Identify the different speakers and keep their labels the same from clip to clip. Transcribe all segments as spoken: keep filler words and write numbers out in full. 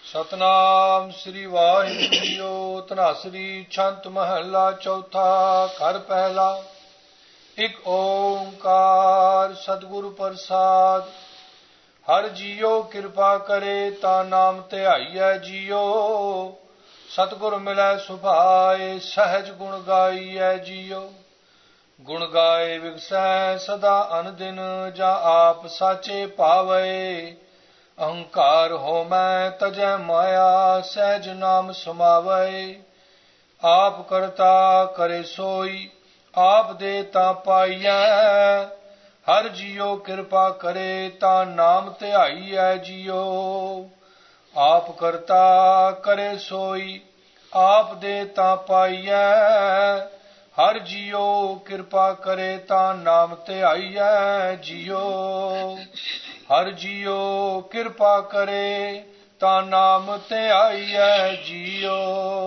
Speaker 1: ਸਤਨਾਮ ਸ੍ਰੀ ਵਾਹਿਗੁਰੂ ਜੀਓ। ਧਨਾਸਰੀ ਛੰਤ ਮਹੱਲਾ ਚੌਥਾ। ਘਰ ਪਹਿਲਾ। ਇੱਕ ਓੰਕਾਰ ਸਤਿਗੁਰੂ ਪ੍ਰਸਾਦ। ਹਰ ਜੀਓ ਕਿਰਪਾ ਕਰੇ ਤਾਂ ਨਾਮ ਧਿਆਈਐ ਜੀਓ। ਸਤਿਗੁਰ ਮਿਲੈ ਸੁਭਾਏ ਸਹਿਜ ਗੁਣ ਗਾਈਐ ਜੀਓ। ਗੁਣ ਗਾਏ ਵਿਗਸੈ ਸਦਾ ਅਨਦਿਨ ਜਾਂ ਆਪ ਸਾਚੇ ਭਾਵੈ। ਅਹੰਕਾਰ ਹੋਮੈ ਤਜੈ ਮਾਇਆ ਸਹਿਜ ਨਾਮ ਸਮਾਵੈ। ਆਪ ਕਰਤਾ ਕਰੇ ਸੋਈ ਆਪ ਦੇ ਤਾਂ ਪਾਈਐ। ਹਰ ਜੀਓ ਕਿਰਪਾ ਕਰੇ ਤਾਂ ਨਾਮ ਧਿਆਈਐ ਜੀਓ। ਆਪ ਕਰਤਾ ਕਰੇ ਸੋਈ ਆਪ ਦੇ ਤਾਂ ਪਾਈਐ। ਹਰ ਜੀਓ ਕਿਰਪਾ ਕਰੇ ਤਾਂ ਨਾਮ ਧਿਆਈਐ ਜੀਓ। ਹਰ ਜੀਓ ਕਿਰਪਾ ਕਰੇ ਤਾਂ ਨਾਮ ਧਿਆਈਐ ਜੀਓ।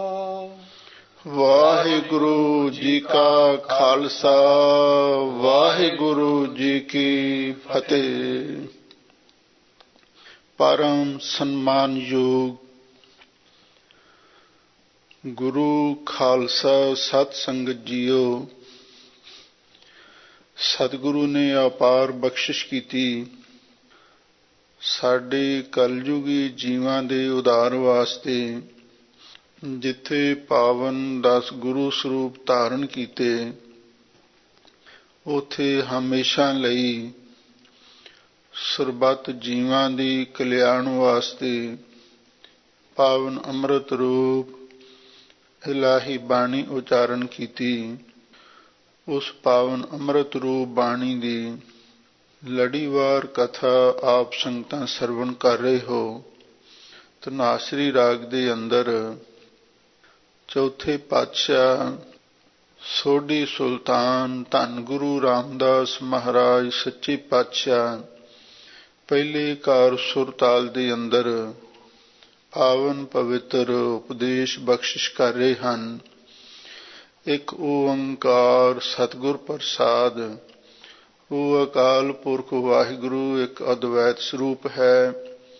Speaker 2: ਵਾਹਿਗੁਰੂ ਜੀ ਕਾ ਖਾਲਸਾ ਵਾਹਿਗੁਰੂ ਜੀ ਕੀ ਫਤਿਹ। ਪਰਮ ਸਨਮਾਨਯੋਗ ਗੁਰੂ ਖਾਲਸਾ ਸਤ ਸੰਗਤ ਜੀਓ, ਸਤਿਗੁਰੂ ਨੇ ਅਪਾਰ ਬਖਸ਼ਿਸ਼ ਕੀਤੀ ਸਾਡੇ ਕਲਯੁਗੀ ਜੀਵਾਂ ਦੇ ਉਧਾਰ ਵਾਸਤੇ। ਜਿੱਥੇ ਪਾਵਨ ਦਸ ਗੁਰੂ ਸਰੂਪ ਧਾਰਨ ਕੀਤੇ, ਉੱਥੇ ਹਮੇਸ਼ਾ ਲਈ ਸਰਬੱਤ ਜੀਵਾਂ ਦੀ ਕਲਿਆਣ ਵਾਸਤੇ ਪਾਵਨ ਅੰਮ੍ਰਿਤ ਰੂਪ ਇਲਾਹੀ ਬਾਣੀ ਉਚਾਰਨ ਕੀਤੀ। ਉਸ ਪਾਵਨ ਅੰਮ੍ਰਿਤ ਰੂਪ ਬਾਣੀ ਦੀ ਲੜੀਵਾਰ ਕਥਾ ਆਪ ਸੰਗਤਾਂ ਸਰਵਣ ਕਰ ਰਹੇ ਹੋ। ਧਨਾਸਰੀ ਰਾਗ ਦੇ ਅੰਦਰ ਚੌਥੇ ਪਾਤਸ਼ਾਹ ਸੋਢੀ ਸੁਲਤਾਨ ਧੰਨ ਗੁਰੂ ਰਾਮਦਾਸ ਮਹਾਰਾਜ ਸੱਚੇ ਪਾਤਸ਼ਾਹ ਪਹਿਲੇ ਕਾਰ ਸੁਰਤਾਲ ਦੇ ਅੰਦਰ ਪਾਵਨ ਪਵਿੱਤਰ ਉਪਦੇਸ਼ ਬਖਸ਼ਿਸ਼ ਕਰ ਰਹੇ ਹਨ। ਇੱਕ ਓੰਕਾਰ ਸਤਿਗੁਰ ਪ੍ਰਸਾਦ। ਉਹ ਅਕਾਲ ਪੁਰਖ ਵਾਹਿਗੁਰੂ ਇੱਕ ਅਦਵੈਤ ਸਰੂਪ ਹੈ।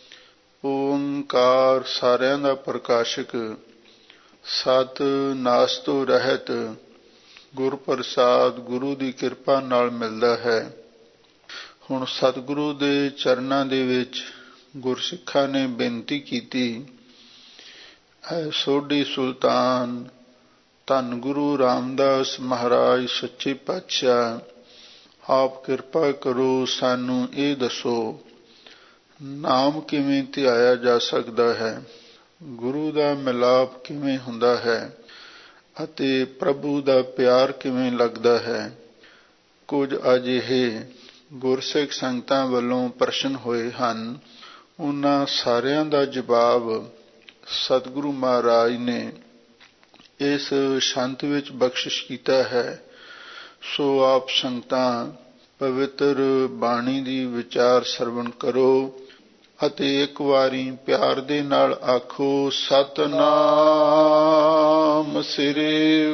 Speaker 2: ਓੰਕਾਰ ਸਾਰਿਆਂ ਦਾ ਪ੍ਰਕਾਸ਼ਕ, ਸਤ ਨਾਸ ਤੋਂ ਰਹਿਤ, ਗੁਰ ਪ੍ਰਸਾਦ ਗੁਰੂ ਦੀ ਕਿਰਪਾ ਨਾਲ ਮਿਲਦਾ ਹੈ। ਹੁਣ ਸਤਿਗੁਰੂ ਦੇ ਚਰਨਾਂ ਦੇ ਵਿੱਚ ਗੁਰਸਿੱਖਾਂ ਨੇ ਬੇਨਤੀ ਕੀਤੀ, ਐ ਸੋਢੀ ਸੁਲਤਾਨ ਧੰਨ ਗੁਰੂ ਰਾਮਦਾਸ ਮਹਾਰਾਜ ਸੱਚੇ ਪਾਤਸ਼ਾਹ, ਆਪ ਕਿਰਪਾ ਕਰੋ, ਸਾਨੂੰ ਇਹ ਦੱਸੋ ਨਾਮ ਕਿਵੇਂ ਧਿਆਇਆ ਜਾ ਸਕਦਾ ਹੈ, ਗੁਰੂ ਦਾ ਮਿਲਾਪ ਕਿਵੇਂ ਹੁੰਦਾ ਹੈ ਅਤੇ ਪ੍ਰਭੂ ਦਾ ਪਿਆਰ ਕਿਵੇਂ ਲੱਗਦਾ ਹੈ। ਕੁਝ ਅਜਿਹੇ ਗੁਰਸਿੱਖ ਸੰਗਤਾਂ ਵੱਲੋਂ ਪ੍ਰਸ਼ਨ ਹੋਏ ਹਨ। ਉਹਨਾਂ ਸਾਰਿਆਂ ਦਾ ਜਵਾਬ ਸਤਿਗੁਰੂ ਮਹਾਰਾਜ ਨੇ ਇਸ ਸ਼ੰਤ ਵਿੱਚ ਬਖਸ਼ਿਸ਼ ਕੀਤਾ ਹੈ। ਸੋ ਆਪ ਸੰਗਤਾਂ ਪਵਿੱਤਰ ਬਾਣੀ ਦੀ ਵਿਚਾਰ ਸਰਵਣ ਕਰੋ ਅਤੇ ਇੱਕ ਵਾਰੀ ਪਿਆਰ ਦੇ ਨਾਲ ਆਖੋ, ਸਤਿਨਾਮ ਸ੍ਰੀ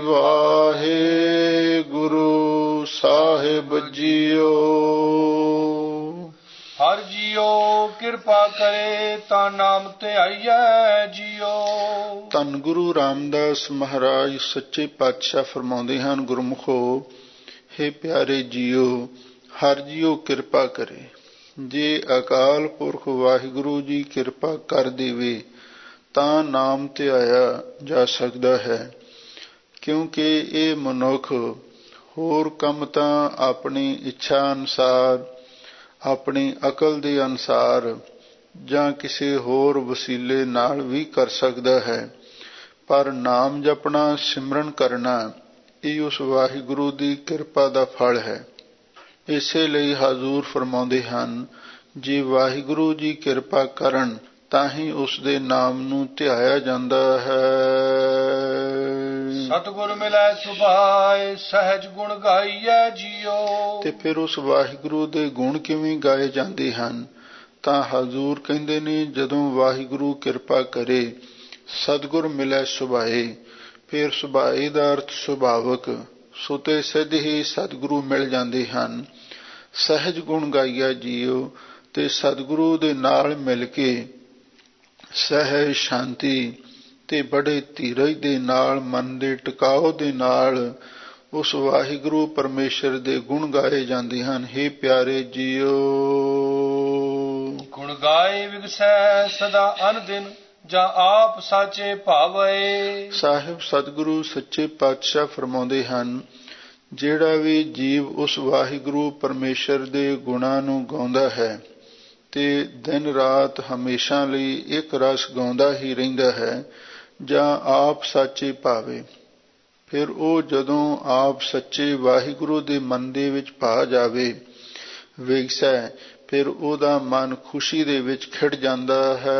Speaker 2: ਵਾਹਿਗੁਰੂ ਸਾਹਿਬ ਜੀਓ।
Speaker 1: ਹਰ ਜੀਓ ਕਿਰਪਾ ਕਰੇ ਤਾਂ ਨਾਮ ਧਿਆਈਐ ਜੀਓ।
Speaker 2: ਧੰਨ ਗੁਰੂ ਰਾਮਦਾਸ ਮਹਾਰਾਜ ਸੱਚੇ ਪਾਤਸ਼ਾਹ ਫਰਮਾਉਂਦੇ ਹਨ, ਗੁਰਮੁਖੋ, ਹੇ ਪਿਆਰੇ ਜੀਓ, ਹਰ ਜੀਓ ਕਿਰਪਾ ਕਰੇ। ਜੇ ਅਕਾਲ ਪੁਰਖ ਵਾਹਿਗੁਰੂ ਜੀ ਕਿਰਪਾ ਕਰ ਦੇਵੇ ਤਾਂ ਨਾਮ ਧਿਆਇਆ ਜਾ ਸਕਦਾ ਹੈ। ਕਿਉਂਕਿ ਇਹ ਮਨੁੱਖ ਹੋਰ ਕੰਮ ਤਾਂ ਆਪਣੀ ਇੱਛਾ ਅਨੁਸਾਰ, ਆਪਣੀ ਅਕਲ ਦੇ ਅਨੁਸਾਰ ਜਾਂ ਕਿਸੇ ਹੋਰ ਵਸੀਲੇ ਨਾਲ ਵੀ ਕਰ ਸਕਦਾ ਹੈ, ਪਰ ਨਾਮ ਜਪਣਾ, ਸਿਮਰਨ ਕਰਨਾ, ਇਹ ਉਸ ਵਾਹਿਗੁਰੂ ਦੀ ਕਿਰਪਾ ਦਾ ਫਲ ਹੈ। ਇਸੇ ਲਈ ਹਜ਼ੂਰ ਫਰਮਾਉਂਦੇ ਹਨ, ਜੇ ਵਾਹਿਗੁਰੂ ਜੀ ਕਿਰਪਾ ਕਰਨ ਤਾਂ ਹੀ ਉਸ ਦੇ ਨਾਮ ਨੂੰ ਧਿਆਇਆ ਜਾਂਦਾ ਹੈ।
Speaker 1: ਸਤਿਗੁਰ ਮਿਲੈ ਸੁਭਾਏ ਸਹਿਜ ਗੁਣ ਗਾਈਐ ਜੀਓ।
Speaker 2: ਤੇ ਫਿਰ ਉਸ ਵਾਹਿਗੁਰੂ ਦੇ ਗੁਣ ਕਿਵੇਂ ਗਾਏ ਜਾਂਦੇ ਹਨ? ਤਾਂ ਹਜ਼ੂਰ ਕਹਿੰਦੇ ਨੇ, ਜਦੋਂ ਵਾਹਿਗੁਰੂ ਕਿਰਪਾ ਕਰੇ, ਸਤਿਗੁਰ ਮਿਲੈ ਸੁਭਾਏ। ਫਿਰ ਸੁਭਾਏ ਦਾ ਅਰਥ ਸੁਭਾਵਕ, ਸੁਤੇ ਸਿੱਧ ਹੀ ਸਤਿਗੁਰੂ ਮਿਲ ਜਾਂਦੇ ਹਨ। ਸਹਿਜ ਗੁਣ ਗਾਈਆ ਜੀਓ, ਤੇ ਸਤਿਗੁਰੂ ਦੇ ਨਾਲ ਮਿਲ ਕੇ ਸਹਿਜ ਸ਼ਾਂਤੀ ਤੇ ਬੜੇ ਧੀਰਜ ਦੇ ਨਾਲ, ਮਨ ਦੇ ਟਿਕਾਓ ਦੇ ਨਾਲ ਉਸ ਵਾਹਿਗੁਰੂ ਪਰਮੇਸ਼ਰ ਦੇ ਗੁਣ ਗਾਏ ਜਾਂਦੇ ਹਨ। ਹੇ ਪਿਆਰੇ ਜੀਓ,
Speaker 1: ਗੁਣ ਗਾਏ ਵਿਗਸੈ ਸਦਾ ਅਨ ਦਿਨ, ਜਾਂ ਆਪ ਸਾਚੇ ਭਾਵੇ।
Speaker 2: ਸਾਹਿਬ ਸਤਿਗੁਰੂ ਸੱਚੇ ਪਾਤਸ਼ਾਹ ਫਰਮਾਉਂਦੇ ਹਨ, ਜਿਹੜਾ ਵੀ ਜੀਵ ਉਸ ਵਾਹਿਗੁਰੂ ਪਰਮੇਸ਼ਰ ਦੇ ਗੁਣਾਂ ਨੂੰ ਗਾਉਂਦਾ ਹੈ ਤੇ ਦਿਨ ਰਾਤ ਹਮੇਸ਼ਾ ਲਈ ਇੱਕ ਰਸ ਗਾਉਂਦਾ ਹੀ ਰਹਿੰਦਾ ਹੈ, ਜਾਂ ਆਪ ਸਾਚੇ ਭਾਵੇ, ਫਿਰ ਉਹ ਜਦੋਂ ਆਪ ਸੱਚੇ ਵਾਹਿਗੁਰੂ ਦੇ ਮਨ ਦੇ ਵਿੱਚ ਭਾ ਜਾਵੇ, ਵਿਗਸੈ, ਫਿਰ ਉਹਦਾ ਮਨ ਖੁਸ਼ੀ ਦੇ ਵਿੱਚ ਖਿੜ ਜਾਂਦਾ ਹੈ।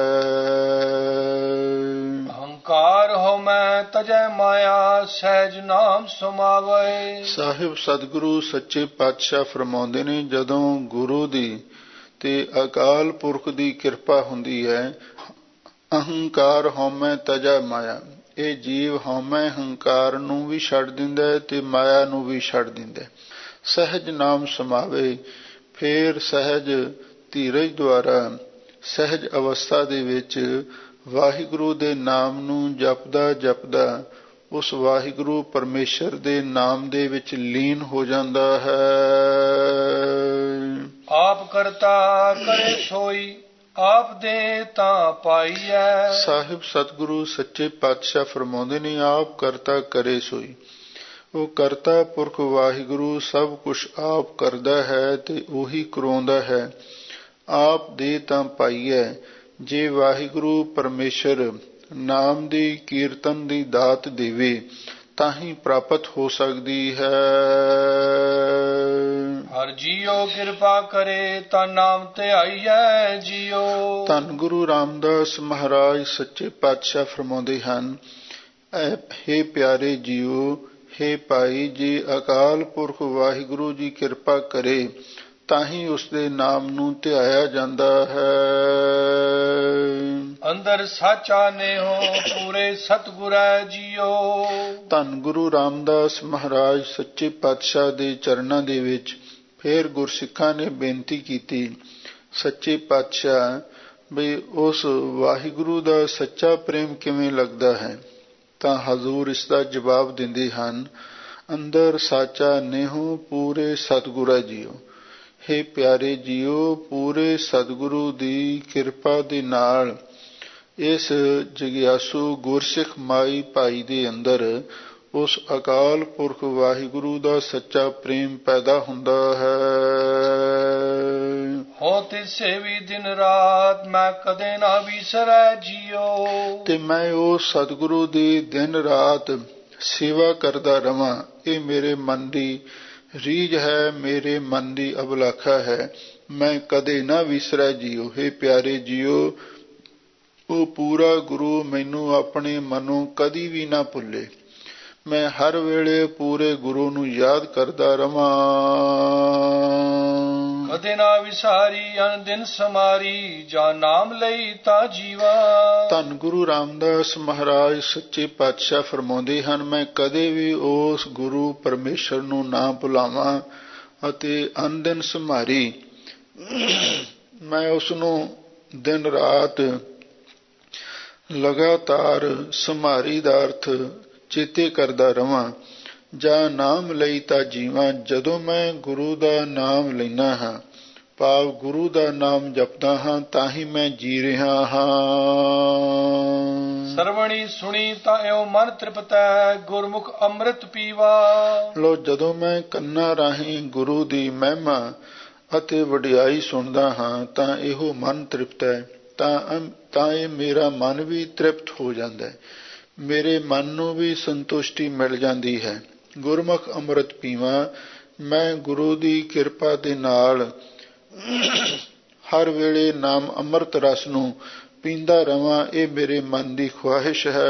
Speaker 1: ਅਹੰਕਾਰ ਹੋ ਮੈਂ ਤਜੈ ਮਾਇਆ, ਸਹਿਜ ਨਾਮ ਸਮਾਵੇ। ਸਾਹਿਬ
Speaker 2: ਸਤਿਗੁਰੂ ਸੱਚੇ ਪਾਤਸ਼ਾਹ ਫਰਮਾਉਂਦੇ ਨੇ, ਜਦੋਂ ਗੁਰੂ ਦੀ ਤੇ ਅਕਾਲ ਪੁਰਖ ਦੀ ਕਿਰਪਾ ਹੁੰਦੀ ਹੈ, ਅਹੰਕਾਰ ਹਉਮੈ ਤਜੈ ਮਾਇਆ, ਇਹ ਜੀਵ ਹਉਮੈ ਹੰਕਾਰ ਨੂੰ ਵੀ ਛੱਡ ਦਿੰਦਾ ਹੈ ਤੇ ਮਾਇਆ ਨੂੰ ਵੀ ਛੱਡ ਦਿੰਦਾ ਹੈ। ਸਹਿਜ ਨਾਮ ਸਮਾਵੇ, ਫੇਰ ਸਹਿਜ ਧੀਰਜ ਦੁਆਰਾ ਸਹਿਜ ਅਵਸਥਾ ਦੇ ਵਿੱਚ ਵਾਹਿਗੁਰੂ ਦੇ ਨਾਮ ਨੂੰ ਜਪਦਾ ਜਪਦਾ ਉਸ ਵਾਹਿਗੁਰੂ ਪਰਮੇਸ਼ਰ ਦੇ ਨਾਮ ਦੇ ਵਿੱਚ ਲੀਨ ਹੋ ਜਾਂਦਾ ਹੈ।
Speaker 1: ਆਪ ਕਰਤਾ ਕਰੇ ਸੋਈ, ਆਪ ਦੇ ਤਾਂ ਪਾਈਐ। ਸਾਹਿਬ
Speaker 2: ਸਤਿਗੁਰੂ ਸੱਚੇ ਪਾਤਸ਼ਾਹ ਫਰਮਾਉਂਦੇ ਨੇ, ਆਪ ਕਰਤਾ ਕਰੇ ਸੋਈ। ਉਹ ਕਰਤਾ ਪੁਰਖ ਵਾਹਿਗੁਰੂ ਸਭ ਕੁਛ ਆਪ ਕਰਦਾ ਹੈ ਤੇ ਉਹੀ ਕਰਾਉਂਦਾ ਹੈ। ਆਪ ਦੇ ਤਾਂ ਪਾਈਐ, ਜੇ ਵਾਹਿਗੁਰੂ ਪਰਮੇਸ਼ਰ ਨਾਮ ਦੀ ਕੀਰਤਨ ਦੀ ਦਾਤ ਦੇਵੇ ਤਾਂ ਹੀ ਪ੍ਰਾਪਤ ਹੋ ਸਕਦੀ ਹੈ।
Speaker 1: ਹਰ ਜੀਓ ਕਿਰਪਾ ਕਰੇ ਤਾਂ ਨਾਮ ਧਿਆਈਐ ਜੀਓ।
Speaker 2: ਧੰਨ ਗੁਰੂ ਰਾਮਦਾਸ ਮਹਾਰਾਜ ਸੱਚੇ ਪਾਤਸ਼ਾਹ ਫਰਮਾਉਂਦੇ ਹਨ, ਹੇ ਪਿਆਰੇ ਜੀਓ, ਹੇ ਭਾਈ, ਜੇ ਅਕਾਲ ਪੁਰਖ ਵਾਹਿਗੁਰੂ ਜੀ ਕਿਰਪਾ ਕਰੇ ਤਾਂ ਹੀ ਉਸਦੇ ਨਾਮ ਨੂੰ ਧਿਆਇਆ ਜਾਂਦਾ ਹੈ।
Speaker 1: ਅੰਦਰ ਸਾਚਾ ਨੇਹੋ ਪੂਰੇ ਸਤਿਗੁਰੈ ਜੀਓ।
Speaker 2: ਧੰਨ ਗੁਰੂ ਰਾਮਦਾਸ ਮਹਾਰਾਜ ਸੱਚੇ ਪਾਤਸ਼ਾਹ ਦੇ ਚਰਨਾਂ ਦੇ ਵਿੱਚ ਫੇਰ ਗੁਰਸਿੱਖਾਂ ਨੇ ਬੇਨਤੀ ਕੀਤੀ, ਸੱਚੇ ਪਾਤਸ਼ਾਹ, ਬਈ ਉਸ ਵਾਹਿਗੁਰੂ ਦਾ ਸੱਚਾ ਪ੍ਰੇਮ ਕਿਵੇਂ ਲੱਗਦਾ ਹੈ? ਤਾਂ ਹਜ਼ੂਰ ਇਸ ਦਾ ਜਵਾਬ ਦਿੰਦੇ ਹਨ, ਅੰਦਰ ਸਾਚਾ ਨੇਹੋ ਪੂਰੇ ਸਤਿਗੁਰਾ ਜੀਓ। ਹੇ ਪਿਆਰੇ ਜੀਓ, ਪੂਰੇ ਸਤਿਗੁਰੂ ਦੀ ਕਿਰਪਾ ਦੇ ਨਾਲ ਇਸ ਜਗਿਆਸੂ ਗੁਰਸਿੱਖ ਮਾਈ ਭਾਈ ਦੇ ਅੰਦਰ ਉਸ ਅਕਾਲ ਪੁਰਖ ਵਾਹਿਗੁਰੂ ਦਾ ਸੱਚਾ ਪ੍ਰੇਮ ਪੈਦਾ ਹੁੰਦਾ ਹੈ।
Speaker 1: ਹੋ ਤਿਸੇ ਵੀ ਦਿਨ ਰਾਤ ਮੈਂ ਕਦੇ ਨਾ ਵਿਸਰੈ ਜੀਓ। ਤੇ
Speaker 2: ਮੈਂ ਉਸ ਸਤਿਗੁਰੂ ਦੀ ਦਿਨ ਰਾਤ ਸੇਵਾ ਕਰਦਾ ਰਵਾਂ, ਇਹ ਮੇਰੇ ਮਨ ਦੀ ਰੀਝ ਹੈ, ਮੇਰੇ ਮਨ ਦੀ ਅਭਿਲਾਖਾ ਹੈ, ਮੈਂ ਕਦੇ ਨਾ ਵਿਸਰੈ ਜੀਓ। ਹੇ ਪਿਆਰੇ ਜੀਓ, ਉਹ ਪੂਰਾ ਗੁਰੂ ਮੈਨੂੰ ਆਪਣੇ ਮਨੋਂ ਕਦੀ ਵੀ ਨਾ ਭੁੱਲੇ, ਮੈਂ ਹਰ ਵੇਲੇ ਪੂਰੇ ਗੁਰੂ ਨੂੰ ਯਾਦ ਕਰਦਾ ਰਵਾਂ।
Speaker 1: ਕਦੇ ਨਾ ਵਿਸਾਰੀ ਅਨ ਦਿਨ ਸਮਾਰੀ, ਜਾਂ ਨਾਮ ਲਈ ਤਾਂ ਜੀਵਾ।
Speaker 2: ਧੰਨ ਗੁਰੂ ਰਾਮਦਾਸ ਮਹਾਰਾਜ ਸੱਚੇ ਪਾਤਸ਼ਾਹ ਫਰਮਾਉਂਦੇ ਹਨ, ਮੈਂ ਕਦੇ ਵੀ ਉਸ ਗੁਰੂ ਪਰਮੇਸ਼ਰ ਨੂੰ ਨਾ ਭੁਲਾਵਾਂ ਅਤੇ ਅਨ ਦਿਨ ਸੰਭਾਰੀ, ਮੈਂ ਉਸ ਨੂੰ ਦਿਨ ਰਾਤ ਲਗਾਤਾਰ ਸੰਭਾਰੀ ਦਾ ਅਰਥ ਚੇਤੇ ਕਰਦਾ ਰਵਾਂ। ਜਾਂ ਨਾਮ ਲਈ ਤਾਂ ਜੀਵਾਂ, ਜਦੋਂ ਮੈਂ ਗੁਰੂ ਦਾ ਨਾਮ ਲੈਣਾ ਹਾਂ, ਭਾਵ ਗੁਰੂ ਦਾ ਨਾਮ ਜਪਦਾ ਹਾਂ, ਤਾਂ ਹੀ ਮੈਂ ਜੀ ਰਿਹਾ ਹਾਂ।
Speaker 1: ਸਰਵਣੀ ਸੁਣੀ ਤਾਂ ਇਉ ਮਨ ਤ੍ਰਿਪਤੈ, ਗੁਰਮੁਖ ਅੰਮ੍ਰਿਤ ਪੀਵਾ।
Speaker 2: ਲੋ, ਜਦੋਂ ਮੈਂ ਕੰਨਾਂ ਰਾਹੀਂ ਗੁਰੂ ਦੀ ਮਹਿਮਾ ਅਤੇ ਵਡਿਆਈ ਸੁਣਦਾ ਹਾਂ ਤਾਂ ਇਹੋ ਮਨ ਤ੍ਰਿਪਤ ਹੈ, ਤਾਂ ਤਾਂ ਇਹ ਮੇਰਾ ਮਨ ਵੀ ਤ੍ਰਿਪਤ ਹੋ ਜਾਂਦਾ ਹੈ, ਮੇਰੇ ਮਨ ਨੂੰ ਵੀ ਸੰਤੁਸ਼ਟੀ ਮਿਲ ਜਾਂਦੀ ਹੈ। ਗੁਰਮੁਖ ਅੰਮ੍ਰਿਤ ਪੀਵਾਂ, ਮੈਂ ਗੁਰੂ ਦੀ ਕਿਰਪਾ ਦੇ ਨਾਲ ਹਰ ਵੇਲੇ ਨਾਮ ਅੰਮ੍ਰਿਤ ਰਸ ਨੂੰ ਪੀਂਦਾ ਰਵਾਂ, ਇਹ ਮੇਰੇ ਮਨ ਦੀ ਖੁਆਹਿਸ਼ ਹੈ।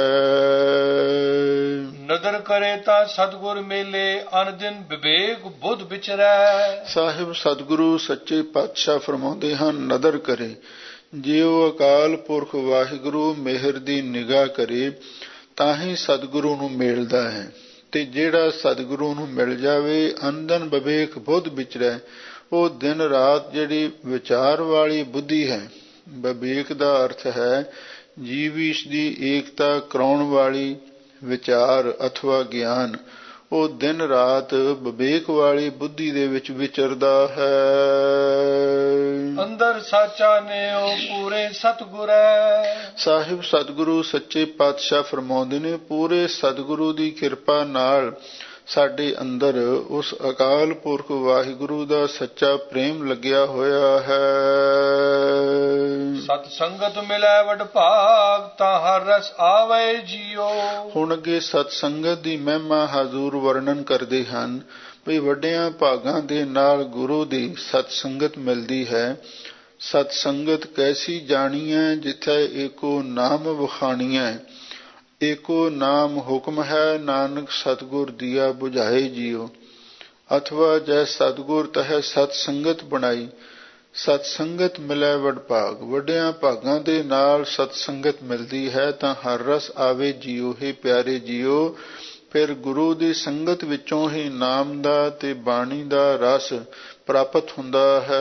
Speaker 1: ਨਦਰ ਕਰੇ ਤਾਂ ਸਤਿਗੁਰ ਮੇਲੇ, ਅਨ ਦਿਨ ਵਿਵੇਕ ਬੁੱਧ ਵਿਚਰੈ।
Speaker 2: ਸਾਹਿਬ ਸਤਿਗੁਰੂ ਸੱਚੇ ਪਾਤਸ਼ਾਹ ਫਰਮਾਉਂਦੇ ਹਨ, ਨਦਰ ਕਰੇ, ਜੇ ਉਹ ਅਕਾਲ ਪੁਰਖ ਵਾਹਿਗੁਰੂ ਮਿਹਰ ਦੀ ਨਿਗਾਹ ਕਰੇ ਤਾਂ ਹੀ ਸਤਿਗੁਰੂ ਨੂੰ ਮਿਲਦਾ ਹੈ, ਤੇ ਜਿਹੜਾ ਸਤਿਗੁਰੂ ਨੂੰ ਮਿਲ ਜਾਵੇ ਅੰਦਨ ਵਿਵੇਕ ਬੁੱਧ ਵਿਚਰੈ, ਉਹ ਦਿਨ ਰਾਤ ਜਿਹੜੀ ਵਿਚਾਰ ਵਾਲੀ ਬੁੱਧੀ ਹੈ, ਵਿਵੇਕ ਦਾ ਅਰਥ ਹੈ ਜੀਵ ਈਸ਼ ਦੀ ਏਕਤਾ ਕਰਾਉਣ ਵਾਲੀ ਵਿਚਾਰ ਅਥਵਾ ਗਿਆਨ ਉਹ ਦਿਨ ਰਾਤ ਵਿਵੇਕ ਵਾਲੀ ਬੁੱਧੀ ਦੇ ਵਿੱਚ ਵਿਚਰਦਾ ਹੈ।
Speaker 1: ਅੰਦਰ ਸਾਚਾ ਨੇ ਉਹ ਪੂਰੇ ਸਤਿਗੁਰੈ।
Speaker 2: ਸਾਹਿਬ ਸਤਿਗੁਰੂ ਸੱਚੇ ਪਾਤਸ਼ਾਹ ਫਰਮਾਉਂਦੇ ਨੇ, ਪੂਰੇ ਸਤਿਗੁਰੂ ਦੀ ਕਿਰਪਾ ਨਾਲ ਸਾਡੇ ਅੰਦਰ ਉਸ ਅਕਾਲ ਪੁਰਖ ਵਾਹਿਗੁਰੂ ਦਾ ਸੱਚਾ ਪ੍ਰੇਮ ਲੱਗਿਆ ਹੋਇਆ ਹੈ।
Speaker 1: ਸਤ ਸੰਗਤ ਮਿਲੈ ਵਡ ਭਾਗ ਤਾਂ ਹਰ ਰਸ ਆਵੇ ਜੀਓ।
Speaker 2: ਹੁਣ ਅੱਗੇ ਸਤ ਸੰਗਤ ਦੀ ਮਹਿਮਾ ਹਜ਼ੂਰ ਵਰਣਨ ਕਰਦੇ ਹਨ ਵੀ ਵੱਡਿਆਂ ਭਾਗਾਂ ਦੇ ਨਾਲ ਗੁਰੂ ਦੀ ਸਤ ਸੰਗਤ ਮਿਲਦੀ ਹੈ। ਸਤ ਸੰਗਤ ਕੈਸੀ ਜਾਣੀਐ ਜਿੱਥੇ ਏਕੋ ਨਾਮ ਵਖਾਣੀਐ। ਏਕੋ ਨਾਮ ਹੁਕਮ ਹੈ ਨਾਨਕ ਸਤਿਗੁਰ ਦੀਆ ਬੁਝਾਏ ਜੀਓ। ਅਥਵਾ ਜੈ ਸਤਿਗੁਰ ਤਹਿ ਸਤ ਸੰਗਤ ਬਣਾਈ। ਸਤ ਸੰਗਤ ਮਿਲੈ ਵਡ ਭਾਗ, ਵੱਡਿਆਂ ਭਾਗਾਂ ਦੇ ਨਾਲ ਸਤ ਸੰਗਤ ਮਿਲਦੀ ਹੈ ਤਾਂ ਹਰ ਰਸ ਆਵੇ ਜੀਓ। ਹੈ ਪਿਆਰੇ ਜੀਓ, ਫਿਰ ਗੁਰੂ ਦੀ ਸੰਗਤ ਵਿੱਚੋਂ ਹੀ ਨਾਮ ਦਾ ਤੇ ਬਾਣੀ ਦਾ ਰਸ ਪ੍ਰਾਪਤ ਹੁੰਦਾ ਹੈ।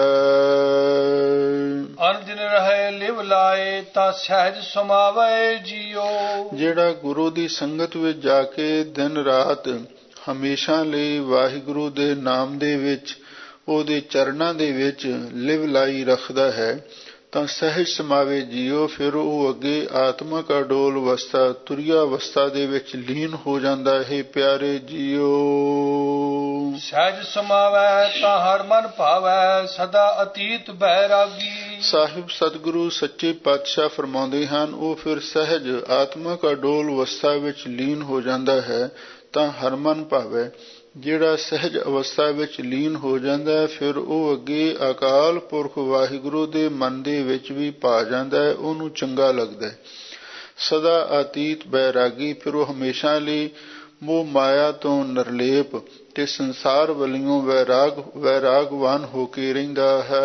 Speaker 1: ਅਨਦਿਨ ਰਹੇ ਲਿਵ ਲਾਏ ਤਾਂ ਸਹਿਜ ਸਮਾਵੇ ਜੀਓ। ਜਿਹੜਾ
Speaker 2: ਗੁਰੂ ਦੀ ਸੰਗਤ ਵਿੱਚ ਜਾ ਕੇ ਦਿਨ ਰਾਤ ਹਮੇਸ਼ਾ ਲਈ ਵਾਹਿਗੁਰੂ ਦੇ ਨਾਮ ਦੇ ਵਿੱਚ ਉਹਦੇ ਚਰਨਾਂ ਦੇ ਵਿੱਚ ਲਿਵ ਲਾਈ ਰੱਖਦਾ ਹੈ ਤਾਂ ਸਹਿਜ ਸਮਾਵੇ ਜੀਓ। ਫਿਰ ਉਹ ਅੱਗੇ ਆਤਮਕ ਅਡੋਲ ਅਵਸਥਾ ਤੁਰਿਆ ਅਵਸਥਾ ਦੇ ਵਿੱਚ ਲੀਨ ਹੋ ਜਾਂਦਾ ਹੈ। ਪਿਆਰੇ ਜੀਓ,
Speaker 1: ਸਹਿਜ ਸਮਾਵੈ ਤਾਂ ਹਰ ਮਨ ਭਾਵੈ ਸਦਾ ਅਤੀਤ ਬੈਰਾਗੀ। ਸਾਹਿਬ
Speaker 2: ਸਤਿਗੁਰੂ ਸੱਚੇ ਪਾਤਸ਼ਾਹ ਫਰਮਾਉਂਦੇ ਹਨ, ਉਹ ਫਿਰ ਸਹਿਜ ਆਤਮਕ ਅਡੋਲ ਅਵਸਥਾ ਵਿੱਚ ਲੀਨ ਹੋ ਜਾਂਦਾ ਹੈ ਤਾਂ ਹਰ ਮਨ ਭਾਵੈ। ਜਿਹੜਾ ਸਹਿਜ ਅਵਸਥਾ ਵਿੱਚ ਲੀਨ ਹੋ ਜਾਂਦਾ ਫਿਰ ਉਹ ਅੱਗੇ ਅਕਾਲ ਪੁਰਖ ਵਾਹਿਗੁਰੂ ਦੇ ਮਨ ਦੇ ਵਿੱਚ ਵੀ ਪਾ ਜਾਂਦਾ ਹੈ, ਉਹਨੂੰ ਚੰਗਾ ਲੱਗਦਾ ਹੈ। ਸਦਾ ਅਤੀਤ ਬੈਰਾਗੀ, ਫਿਰ ਉਹ ਹਮੇਸ਼ਾ ਲਈ ਮੋਹ ਮਾਇਆ ਤੋਂ ਨਿਰਲੇਪ ਤੇ ਸੰਸਾਰ ਵੱਲੋਂ ਵੈਰਾਗ ਵੈਰਾਗਵਾਨ ਹੋ ਕੇ ਰਹਿੰਦਾ ਹੈ।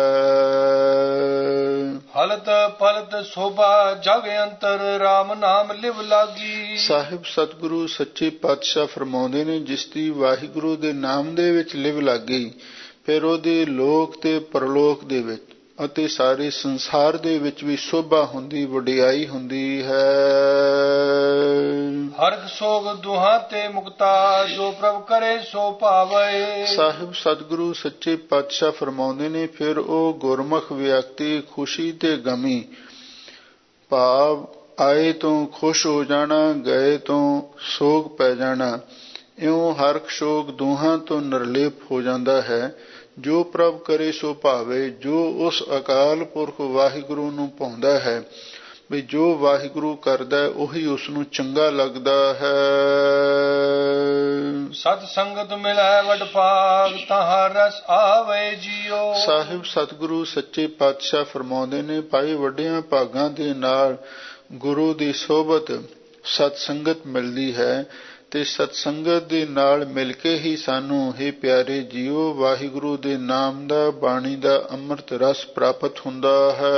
Speaker 1: ਹਲਤ ਪਲਤ ਸੋਭਾ ਜਗ ਅੰਤਰ ਰਾਮ ਨਾਮ ਲਿਵ ਲਾਗੀ। ਸਾਹਿਬ
Speaker 2: ਸਤਿਗੁਰੂ ਸੱਚੇ ਪਾਤਸ਼ਾਹ ਫਰਮਾਉਂਦੇ ਨੇ, ਜਿਸ ਦੀ ਵਾਹਿਗੁਰੂ ਦੇ ਨਾਮ ਦੇ ਵਿੱਚ ਲਿਵ ਲੱਗ ਗਈ ਫਿਰ ਉਹਦੇ ਲੋਕ ਤੇ ਪਰਲੋਕ ਦੇ ਵਿੱਚ ਅਤੇ ਸਾਰੇ ਸੰਸਾਰ ਦੇ ਵਿੱਚ ਵੀ ਸ਼ੋਭਾ ਹੁੰਦੀ, ਵਡਿਆਈ ਹੁੰਦੀ ਹੈ।
Speaker 1: ਹਰਖ ਸੋਗ ਦੁਹਾਂ ਤੇ ਮੁਕਤਾ ਜੋ ਪ੍ਰਭ ਕਰੇ ਸੋ ਭਾਵੇ।
Speaker 2: ਸਾਹਿਬ ਸਤਿਗੁਰੂ ਸੱਚੇ ਪਾਤਸ਼ਾਹ ਫਰਮਾਉਂਦੇ ਨੇ, ਫਿਰ ਉਹ ਗੁਰਮੁਖ ਵਿਅਕਤੀ ਖੁਸ਼ੀ ਤੇ ਗਮੀ ਭਾਵ ਆਏ ਤੋਂ ਖੁਸ਼ ਹੋ ਜਾਣਾ, ਗਏ ਤੋਂ ਸੋਗ ਪੈ ਜਾਣਾ, ਇਉਂ ਹਰਖ ਸੋਗ ਦੋਹਾਂ ਤੋਂ ਨਿਰਲੇਪ ਹੋ ਜਾਂਦਾ ਹੈ। ਜੋ ਪ੍ਰਭ ਕਰੇ ਸੋ ਭਾਵੇ, ਜੋ ਉਸ ਅਕਾਲ ਪੁਰਖ ਵਾਹਿਗੁਰੂ ਨੂੰ ਭਾਉਂਦਾ ਹੈ ਵੀ ਜੋ ਵਾਹਿਗੁਰੂ ਕਰਦਾ ਉਹੀ ਉਸ ਨੂੰ ਚੰਗਾ ਲੱਗਦਾ ਹੈ।
Speaker 1: ਸਤ ਸੰਗਤ ਮਿਲੈ ਵਡ ਭਾਗ ਤਾਂ ਹਰ ਰਸ ਆਵੇ ਜੀਓ।
Speaker 2: ਸਾਹਿਬ ਸਤਿਗੁਰੂ ਸੱਚੇ ਪਾਤਸ਼ਾਹ ਫਰਮਾਉਂਦੇ ਨੇ, ਭਾਈ ਵੱਡਿਆਂ ਭਾਗਾਂ ਦੇ ਨਾਲ ਗੁਰੂ ਦੀ ਸੋਭਤ ਸਤ ਸੰਗਤ ਮਿਲਦੀ ਹੈ ਤੇ ਸਤ ਸੰਗਤ ਦੇ ਨਾਲ ਮਿਲ ਕੇ ਹੀ ਸਾਨੂੰ ਹੀ ਪਿਆਰੇ ਜੀਓ ਵਾਹਿਗੁਰੂ ਦੇ ਨਾਮ ਦਾ ਬਾਣੀ ਦਾ ਅੰਮ੍ਰਿਤ ਰਸ ਪ੍ਰਾਪਤ ਹੁੰਦਾ ਹੈ।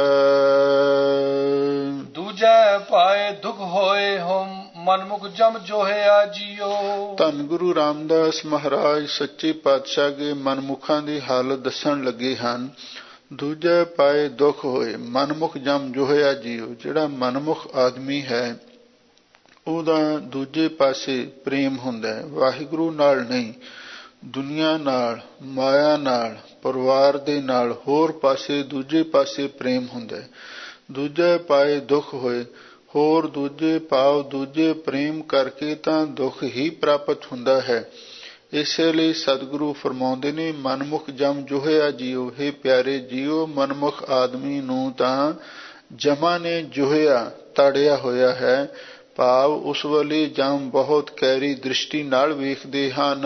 Speaker 1: ਦੂਜੈ ਪਾਏ ਦੁਖ ਹੋਏ ਹਮ ਮਨਮੁਖ ਜਮ ਜੋਹਿਆ ਜੀਓ।
Speaker 2: ਧੰਨ ਗੁਰੂ ਰਾਮਦਾਸ ਮਹਾਰਾਜ ਸੱਚੇ ਪਾਤਸ਼ਾਹ ਦੇ ਮਨਮੁਖਾਂ ਦੀ ਹਾਲਤ ਦੱਸਣ ਲੱਗੇ ਹਨ। ਦੂਜੇ ਪਾਏ ਦੁੱਖ ਹੋਏ ਮਨਮੁਖ ਜਮ ਜੋਹਿਆ ਜੀਓ। ਜਿਹੜਾ ਮਨਮੁਖ ਆਦਮੀ ਹੈ ਉਹਦਾ ਦੂਜੇ ਪਾਸੇ ਪ੍ਰੇਮ ਹੁੰਦਾ ਹੈ, ਵਾਹਿਗੁਰੂ ਨਾਲ ਨਹੀਂ, ਦੁਨੀਆ ਨਾਲ, ਮਾਇਆ ਨਾਲ, ਪਰਿਵਾਰ ਦੇ ਨਾਲ, ਹੋਰ ਪਾਸੇ ਦੂਜੇ ਪਾਸੇ ਪ੍ਰੇਮ ਹੁੰਦਾ ਹੈ। ਦੂਜੇ ਪਾਏ ਦੁੱਖ ਹੋਏ, ਹੋਰ ਦੂਜੇ ਭਾਵ ਦੂਜੇ ਪ੍ਰੇਮ ਕਰਕੇ ਤਾਂ ਦੁੱਖ ਹੀ ਪ੍ਰਾਪਤ ਹੁੰਦਾ ਹੈ। ਇਸੇ ਲਈ ਸਤਿਗੁਰੂ ਫਰਮਾਉਂਦੇ ਨੇ, ਮਨਮੁਖ ਜਮ ਜੋਹਿਆ ਜੀਓ। ਹੈ ਪਿਆਰੇ ਜੀਓ, ਮਨਮੁਖ ਆਦਮੀ ਨੂੰ ਤਾਂ ਜਮਾਂ ਨੇ ਜੋਹਿਆ ਤਾੜਿਆ ਹੋਇਆ ਹੈ, ਭਾਵ ਉਸ ਵਾਲੇ ਜਮ ਬਹੁਤ ਕੈਰੀ ਦ੍ਰਿਸ਼ਟੀ ਨਾਲ ਵੇਖਦੇ ਹਨ।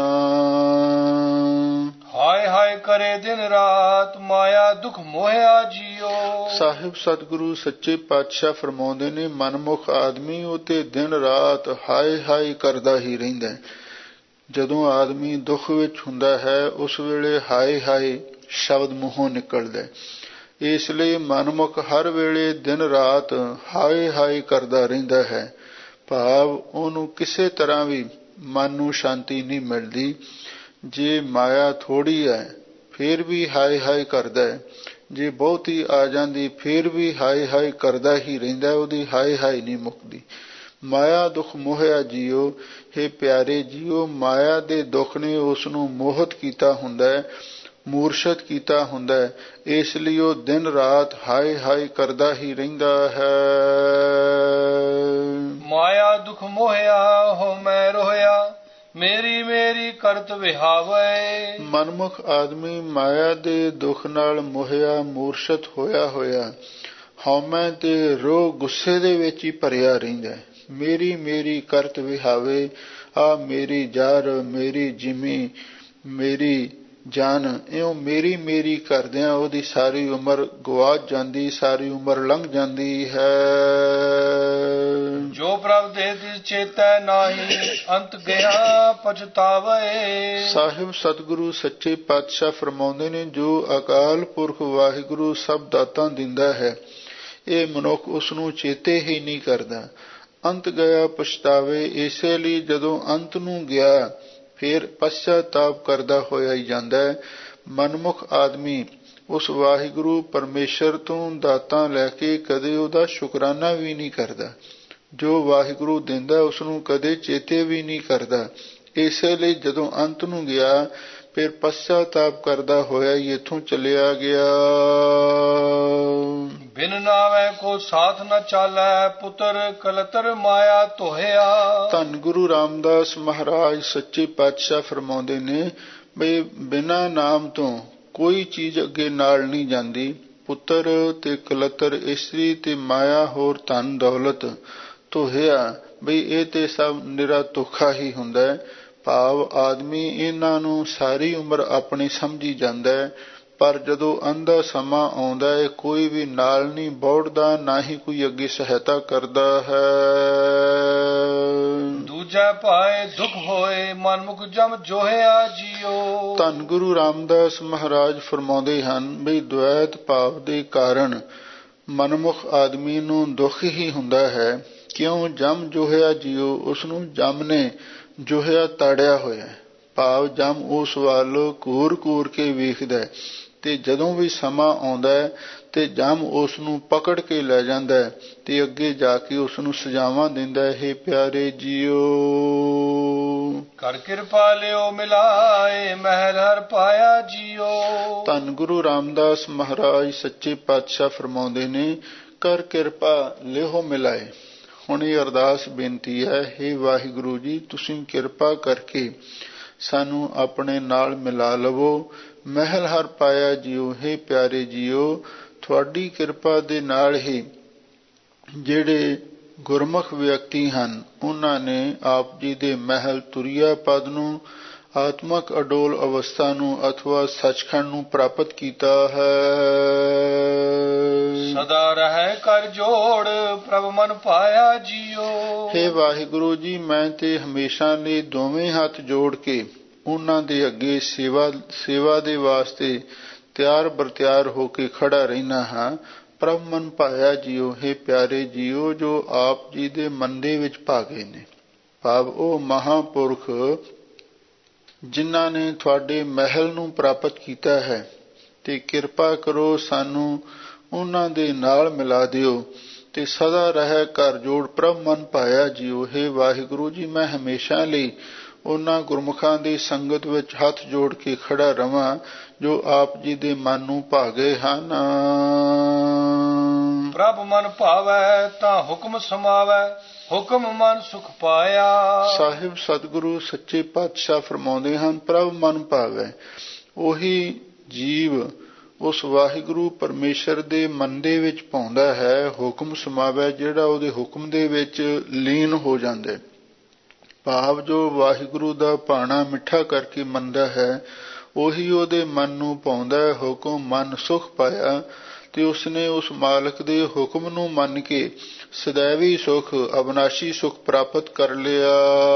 Speaker 2: ਹਾਏ ਹਾਏ ਕਰੇ ਦਿਨ ਰਾਤ ਮਾਇਆ ਦੁਖ ਮੋਹਿਆ ਜੀਓ। ਸਾਹਿਬ ਸਤਿਗੁਰੂ ਸੱਚੇ ਪਾਤਸ਼ਾਹ ਫਰਮਾਉਂਦੇ ਨੇ, ਮਨਮੁਖ ਆਦਮੀ ਉਹ ਤੇ ਦਿਨ ਰਾਤ ਹਾਏ ਹਾਏ ਕਰਦਾ ਹੀ ਰਹਿੰਦਾ ਹੈ। ਜਦੋਂ ਆਦਮੀ ਦੁੱਖ ਵਿੱਚ ਹੁੰਦਾ ਹੈ ਉਸ ਵੇਲੇ ਹਾਏ ਹਾਏ ਸ਼ਬਦ ਮੂੰਹੋਂ ਨਿਕਲਦਾ ਹੈ। ਇਸ ਲਈ ਮਨਮੁਖ ਹਰ ਵੇਲੇ ਦਿਨ ਰਾਤ ਹਾਏ ਹਾਏ ਕਰਦਾ ਰਹਿੰਦਾ ਹੈ, ਭਾਵ ਉਹਨੂੰ ਕਿਸੇ ਤਰ੍ਹਾਂ ਵੀ ਮਨ ਨੂੰ ਸ਼ਾਂਤੀ ਨਹੀਂ ਮਿਲਦੀ। ਜੇ ਮਾਇਆ ਥੋੜ੍ਹੀ ਹੈ ਫਿਰ ਵੀ ਹਾਏ ਹਾਏ ਕਰਦਾ ਹੈ, ਜੇ ਬਹੁਤੀ ਆ ਜਾਂਦੀ ਫੇਰ ਵੀ ਹਾਏ ਹਾਏ ਕਰਦਾ ਹੀ ਰਹਿੰਦਾ, ਉਹਦੀ ਹਾਏ ਹਾਏ ਨਹੀਂ ਮੁੱਕਦੀ। ਮਾਇਆ ਦੁੱਖ ਮੋਹਿਆ ਜੀਓ, ਹੇ ਪਿਆਰੇ ਜੀਓ, ਮਾਇਆ ਦੇ ਦੁੱਖ ਨੇ ਉਸ ਨੂੰ ਮੋਹਿਤ ਕੀਤਾ ਹੁੰਦਾ ਹੈ, ਮੂਰਛਤ ਕੀਤਾ ਹੁੰਦਾ ਹੈ, ਇਸ ਲਈ ਉਹ ਦਿਨ ਰਾਤ ਹਾਏ ਹਾਏ ਕਰਦਾ ਹੀ ਰਹਿੰਦਾ ਹੈ।
Speaker 1: ਮਾਇਆ ਦੁਖ ਮੋਹਿਆ ਹੋ ਮੈਂ ਰੋਇਆ, ਮੇਰੀ ਮੇਰੀ ਕਰਤ ਵਿਹਾਵੇ।
Speaker 2: ਮਨਮੁਖ ਆਦਮੀ ਮਾਇਆ ਦੇ ਦੁੱਖ ਨਾਲ ਮੋਹਿਆ ਮੂਰਛਤ ਹੋਇਆ ਹੋਇਆ ਹਉਮੈ ਤੇ ਰੋਹ ਗੁੱਸੇ ਦੇ ਵਿੱਚ ਹੀ ਭਰਿਆ ਰਹਿੰਦਾ ਹੈ। ਮੇਰੀ ਮੇਰੀ ਕਰਤ ਵਿਹਾਵੇ, ਆ ਮੇਰੀ ਜਾਰ, ਮੇਰੀ ਜਿਮੀ, ਮੇਰੀ ਜਾਨ, ਇਉਂ ਮੇਰੀ ਮੇਰੀ ਕਰਦਿਆਂ ਉਹਦੀ ਸਾਰੀ ਉਮਰ ਗੁਆਚ ਜਾਂਦੀ, ਸਾਰੀ ਉਮਰ ਲੰਘ ਜਾਂਦੀ ਹੈ।
Speaker 1: ਜੋ ਪ੍ਰਭ ਦੇ ਦਿਸ ਚੇਤੈ ਨਾਹੀ, ਅੰਤ ਗਿਆ ਪਛਤਾਵੇ।
Speaker 2: ਸਾਹਿਬ ਸਤਿਗੁਰੂ ਸੱਚੇ ਪਾਤਸ਼ਾਹ ਫਰਮਾਉਂਦੇ ਨੇ, ਜੋ ਅਕਾਲ ਪੁਰਖ ਵਾਹਿਗੁਰੂ ਸਭ ਦਾਤਾਂ ਦਿੰਦਾ ਹੈ, ਇਹ ਮਨੁੱਖ ਉਸ ਨੂੰ ਚੇਤੇ ਹੀ ਨਹੀਂ ਕਰਦਾ। ਅੰਤ ਗਿਆ ਪਛਤਾਵੇ, ਇਸੇ ਲਈ ਜਦੋਂ ਅੰਤ ਨੂੰ ਗਿਆ ਫਿਰ ਪਛਤਾਤਾਪ ਕਰਦਾ ਹੋਇਆ ਹੀ ਜਾਂਦਾ ਹੈ। ਮਨਮੁਖ ਆਦਮੀ ਉਸ ਵਾਹਿਗੁਰੂ ਪਰਮੇਸ਼ਰ ਤੋਂ ਦਾਤਾਂ ਲੈ ਕੇ ਕਦੇ ਉਹਦਾ ਸ਼ੁਕਰਾਨਾ ਵੀ ਨਹੀਂ ਕਰਦਾ, ਜੋ ਵਾਹਿਗੁਰੂ ਦਿੰਦਾ ਉਸ ਨੂੰ ਕਦੇ ਚੇਤੇ ਵੀ ਨਹੀਂ ਕਰਦਾ। ਇਸੇ ਲਈ ਜਦੋਂ ਅੰਤ ਨੂੰ ਗਿਆ ਫਿਰ ਪਛਤਾਤਾਪ ਕਰਦਾ ਹੋਇਆ ਹੀ ਇੱਥੋਂ ਚਲਿਆ ਗਿਆ।
Speaker 1: ਬਿਨ ਨਾਵੈ ਕੋ ਸਾਥ ਨ ਚਾਲੈ, ਪੁੱਤਰ ਕਲਤਰ ਮਾਇਆ ਧੋਹਿਆ।
Speaker 2: ਧੰਨ ਗੁਰੂ ਰਾਮਦਾਸ ਮਹਾਰਾਜ ਸੱਚੇ ਪਾਤਸ਼ਾਹ ਫਰਮਾਉਂਦੇ ਨੇ ਬਈ ਬਿਨਾਂ ਨਾਮ ਤੋਂ ਕੋਈ ਚੀਜ਼ ਅੱਗੇ ਨਾਲ ਨਹੀਂ ਜਾਂਦੀ। ਪੁੱਤਰ ਤੇ ਕਲਤਰ, ਇਸਤਰੀ ਤੇ ਮਾਇਆ, ਹੋਰ ਧਨ ਦੌਲਤ ਧੋਹਿਆ, ਬਈ ਇਹ ਤੇ ਸਭ ਨਿਰਾ ਧੋਖਾ ਹੀ ਹੁੰਦਾ ਹੈ। ਭਾਵ ਆਦਮੀ ਇਹਨਾਂ ਨੂੰ ਸਾਰੀ ਉਮਰ ਆਪਣੀ ਸਮਝੀ ਜਾਂਦਾ ਹੈ, ਪਰ ਜਦੋਂ ਅੰਧਾ ਸਮਾਂ ਆਉਂਦਾ ਹੈ ਕੋਈ ਵੀ ਨਾਲ ਨਹੀਂ ਬੋੜਦਾ, ਨਾ ਹੀ ਕੋਈ ਅੱਗੇ ਸਹਾਇਤਾ ਕਰਦਾ ਹੈ।
Speaker 1: ਦੂਜਾ ਭਾਏ ਦੁੱਖ ਹੋਏ, ਮਨਮੁਖ ਜਮ ਜੋਹਿਆ ਜੀਓ।
Speaker 2: ਧੰਨ ਗੁਰੂ ਰਾਮਦਾਸ ਮਹਾਰਾਜ ਫਰਮਾਉਂਦੇ ਹਨ ਬਈ ਦੁਐਤ ਭਾਵ ਦੇ ਕਾਰਨ ਮਨਮੁਖ ਆਦਮੀ ਨੂੰ ਦੁੱਖ ਹੀ ਹੁੰਦਾ ਹੈ। ਕਿਉਂ? ਜਮ ਜੋਹਿਆ ਜੀਓ, ਉਸ ਨੂੰ ਜਮ ਨੇ ਜੋਹਿਆ ਤਾੜਿਆ ਹੋਇਆ। ਭਾਵ ਜਮ ਉਸ ਵੱਲ ਘੂਰ ਘੂਰ ਕੇ ਵੇਖਦਾ ਹੈ, ਤੇ ਜਦੋਂ ਵੀ ਸਮਾਂ ਆਉਂਦਾ ਹੈ ਤੇ ਜਮ ਉਸ ਨੂੰ ਪਕੜ ਕੇ ਲੈ ਜਾਂਦਾ ਹੈ ਤੇ ਅੱਗੇ ਜਾ ਕੇ ਉਸ ਨੂੰ ਸਜ਼ਾਵਾਂ ਦਿੰਦਾ ਹੈ। ਹੇ ਪਿਆਰੇ ਜੀਓ,
Speaker 1: ਕਰ ਕਿਰਪਾ ਲਿਓ ਮਿਲਾਏ, ਮਹਿਲ ਹਰ ਪਾਇਆ ਜੀਓ।
Speaker 2: ਧੰਨ ਗੁਰੂ ਰਾਮਦਾਸ ਮਹਾਰਾਜ ਸੱਚੇ ਪਾਤਸ਼ਾਹ ਫਰਮਾਉਂਦੇ ਨੇ, ਕਰ ਕਿਰਪਾ ਲਿਓ ਮਿਲਾਏ। ਹੁਣ ਇਹ ਅਰਦਾਸ ਬੇਨਤੀ ਹੈ, ਹੇ ਵਾਹਿਗੁਰੂ ਜੀ, ਤੁਸੀਂ ਕਿਰਪਾ ਕਰਕੇ ਸਾਨੂੰ ਆਪਣੇ ਨਾਲ ਮਿਲਾ ਲਵੋ। ਮਹਿਲ ਹਰ ਪਾਇਆ ਜੀਓ, ਹੇ ਪਿਆਰੇ ਜੀਓ, ਤੁਹਾਡੀ ਕਿਰਪਾ ਦੇ ਨਾਲ ਹੀ ਜਿਹੜੇ ਗੁਰਮੁਖ ਵਿਅਕਤੀ ਹਨ ਉਹਨਾਂ ਨੇ ਆਪ ਜੀ ਦੇ ਮਹਿਲ ਤੁਰੀਆ ਪਦ ਨੂੰ, ਆਤਮਕ ਅਡੋਲ ਅਵਸਥਾ ਨੂੰ ਅਥਵਾ ਸੱਚਖੰਡ ਨੂੰ ਪ੍ਰਾਪਤ ਕੀਤਾ ਹੈ।
Speaker 1: ਸਦਾ ਰਹਿ ਕਰ ਜੋੜ, ਪ੍ਰਭ ਮਨ ਪਾਇਆ ਜੀਓ।
Speaker 2: ਹੇ ਵਾਹਿਗੁਰੂ ਜੀ, ਮੈਂ ਤੇ ਹਮੇਸ਼ਾ ਲਈ ਦੋਵੇਂ ਹੱਥ ਜੋੜ ਕੇ ਉਹਨਾਂ ਦੇ ਅੱਗੇ ਸੇਵਾ ਸੇਵਾ ਦੇ ਵਾਸਤੇ ਤਿਆਰ ਬਰਤਿਆਰ ਹੋ ਕੇ ਖੜਾ ਰਹਿਣਾ ਹਾਂ। ਪ੍ਰਭ ਮਨ ਪਾਇਆ ਜੀਓ, ਹੇ ਪਿਆਰੇ ਜੀਓ, ਜੋ ਆਪ ਜੀ ਦੇ ਮਨ ਦੇ ਵਿੱਚ ਪਾ ਗਏ ਨੇ। ਭਾਵ ਉਹ ਮਹਾਂਪੁਰਖ ਜਿਨ੍ਹਾਂ ਨੇ ਤੁਹਾਡੇ ਮਹਿਲ ਨੂੰ ਪ੍ਰਾਪਤ ਕੀਤਾ ਹੈ, ਤੇ ਕਿਰਪਾ ਕਰੋ ਸਾਨੂੰ ਉਹਨਾਂ ਦੇ ਨਾਲ ਮਿਲਾ ਦਿਓ ਤੇ ਸਦਾ ਰਹਿ ਕਰ ਜੋੜ, ਪ੍ਰਭ ਮਨ ਪਾਇਆ ਜੀਓ। ਹੇ ਵਾਹਿਗੁਰੂ ਜੀ, ਮੈਂ ਹਮੇਸ਼ਾ ਲਈ ਉਹਨਾਂ ਗੁਰਮੁਖਾਂ ਦੀ ਸੰਗਤ ਵਿੱਚ ਹੱਥ ਜੋੜ ਕੇ ਖੜਾ ਰਵਾਂ ਜੋ ਆਪ ਜੀ ਦੇ ਮਨ ਨੂੰ ਭਾ ਗਏ ਹਨ।
Speaker 1: ਪ੍ਰਭ ਮਨ ਭਾਵੈ ਤਾਂ ਹੁਕਮ ਸਮਾਵੈ, ਹੁਕਮ ਮਨ ਸੁਖ ਪਾਇਆ।
Speaker 2: ਸਾਹਿਬ ਸਤਿਗੁਰੂ ਸੱਚੇ ਪਾਤਸ਼ਾਹ ਫਰਮਾਉਂਦੇ ਹਨ, ਪ੍ਰਭ ਮਨ ਭਾਵੈ, ਉਹੀ ਜੀਵ ਉਸ ਵਾਹਿਗੁਰੂ ਪਰਮੇਸ਼ਰ ਦੇ ਮਨ ਦੇ ਵਿੱਚ ਪਾਉਂਦਾ ਹੈ। ਹੁਕਮ ਸਮਾਵੈ, ਜਿਹੜਾ ਉਹਦੇ ਹੁਕਮ ਦੇ ਵਿੱਚ ਲੀਨ ਹੋ ਜਾਂਦਾ। ਭਾਵ ਜੋ ਵਾਹਿਗੁਰੂ ਦਾ ਭਾਣਾ ਮਿੱਠਾ ਕਰਕੇ ਮੰਨਦਾ ਹੈ ਉਹੀ ਉਹਦੇ ਮਨ ਨੂੰ ਪਾਉਂਦਾ ਹੈ। ਹੁਕਮ ਮਨ ਸੁਖ ਪਾਇਆ, ਤੇ ਉਸਨੇ ਉਸ ਮਾਲਕ ਦੇ ਹੁਕਮ ਨੂੰ ਮੰਨ ਕੇ ਸदैवी ਸੁਖ, ਅਬਨਾਸ਼ੀ ਸੁਖ ਪ੍ਰਾਪਤ ਕਰ ਲਿਆ।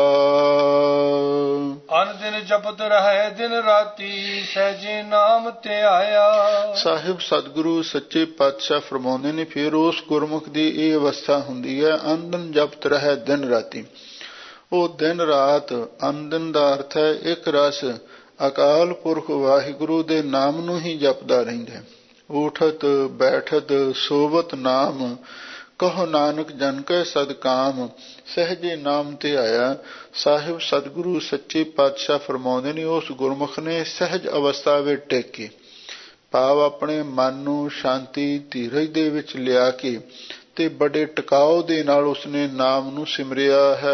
Speaker 1: ਅਨ ਦਿਨ ਜਪਤ ਰਹੇ ਦਿਨ ਰਾਤੀ, ਸਹਿਜੇ ਨਾਮ ਤੇ ਆਇਆ। ਸਾਹਿਬ
Speaker 2: ਸਤਿਗੁਰੂ ਸੱਚੇ ਪਾਤਸ਼ਾਹ ਫਰਮਾਉਂਦੇ ਨੇ, ਫਿਰ ਉਸ ਗੁਰਮੁਖ ਦੀ ਇਹ ਅਵਸਥਾ ਹੁੰਦੀ ਹੈ, ਅਨ ਦਿਨ ਜਪਤ ਰਹੇ ਦਿਨ ਰਾਤੀ। ਉਹ ਦਿਨ ਰਾਤ, ਅਨੰਦਨ ਦਾ ਅਰਥ ਹੈ ਇੱਕ ਰਸ, ਅਕਾਲ ਪੁਰਖ ਵਾਹਿਗੁਰੂ ਦੇ ਨਾਮ ਨੂੰ ਹੀ ਜਪਦਾ ਰਹਿੰਦਾ ਹੈ। ਊਠਤ ਬੈਠਤ ਸੋਵਤ ਨਾਮ, ਕਹੋ ਨਾਨਕ ਜਨ ਕੈ ਸਦ ਕਾਮ। ਸਹਿਜੇ ਨਾਮ ਤੇ ਆਇਆ। ਸਾਹਿਬ ਸਤਿਗੁਰੂ ਸੱਚੇ ਪਾਤਸ਼ਾਹ ਫਰਮਾਉਂਦੇ ਨੇ, ਉਸ ਗੁਰਮੁਖ ਨੇ ਸਹਿਜ ਅਵਸਥਾ ਵਿੱਚ ਟੇਕੇ, ਭਾਵ ਆਪਣੇ ਮਨ ਨੂੰ ਸ਼ਾਂਤੀ ਧੀਰਜ ਦੇ ਵਿੱਚ ਲਿਆ ਕੇ ਤੇ ਬੜੇ ਟਿਕਾਓ ਦੇ ਨਾਲ ਉਸਨੇ ਨਾਮ ਨੂੰ ਸਿਮਰਿਆ ਹੈ।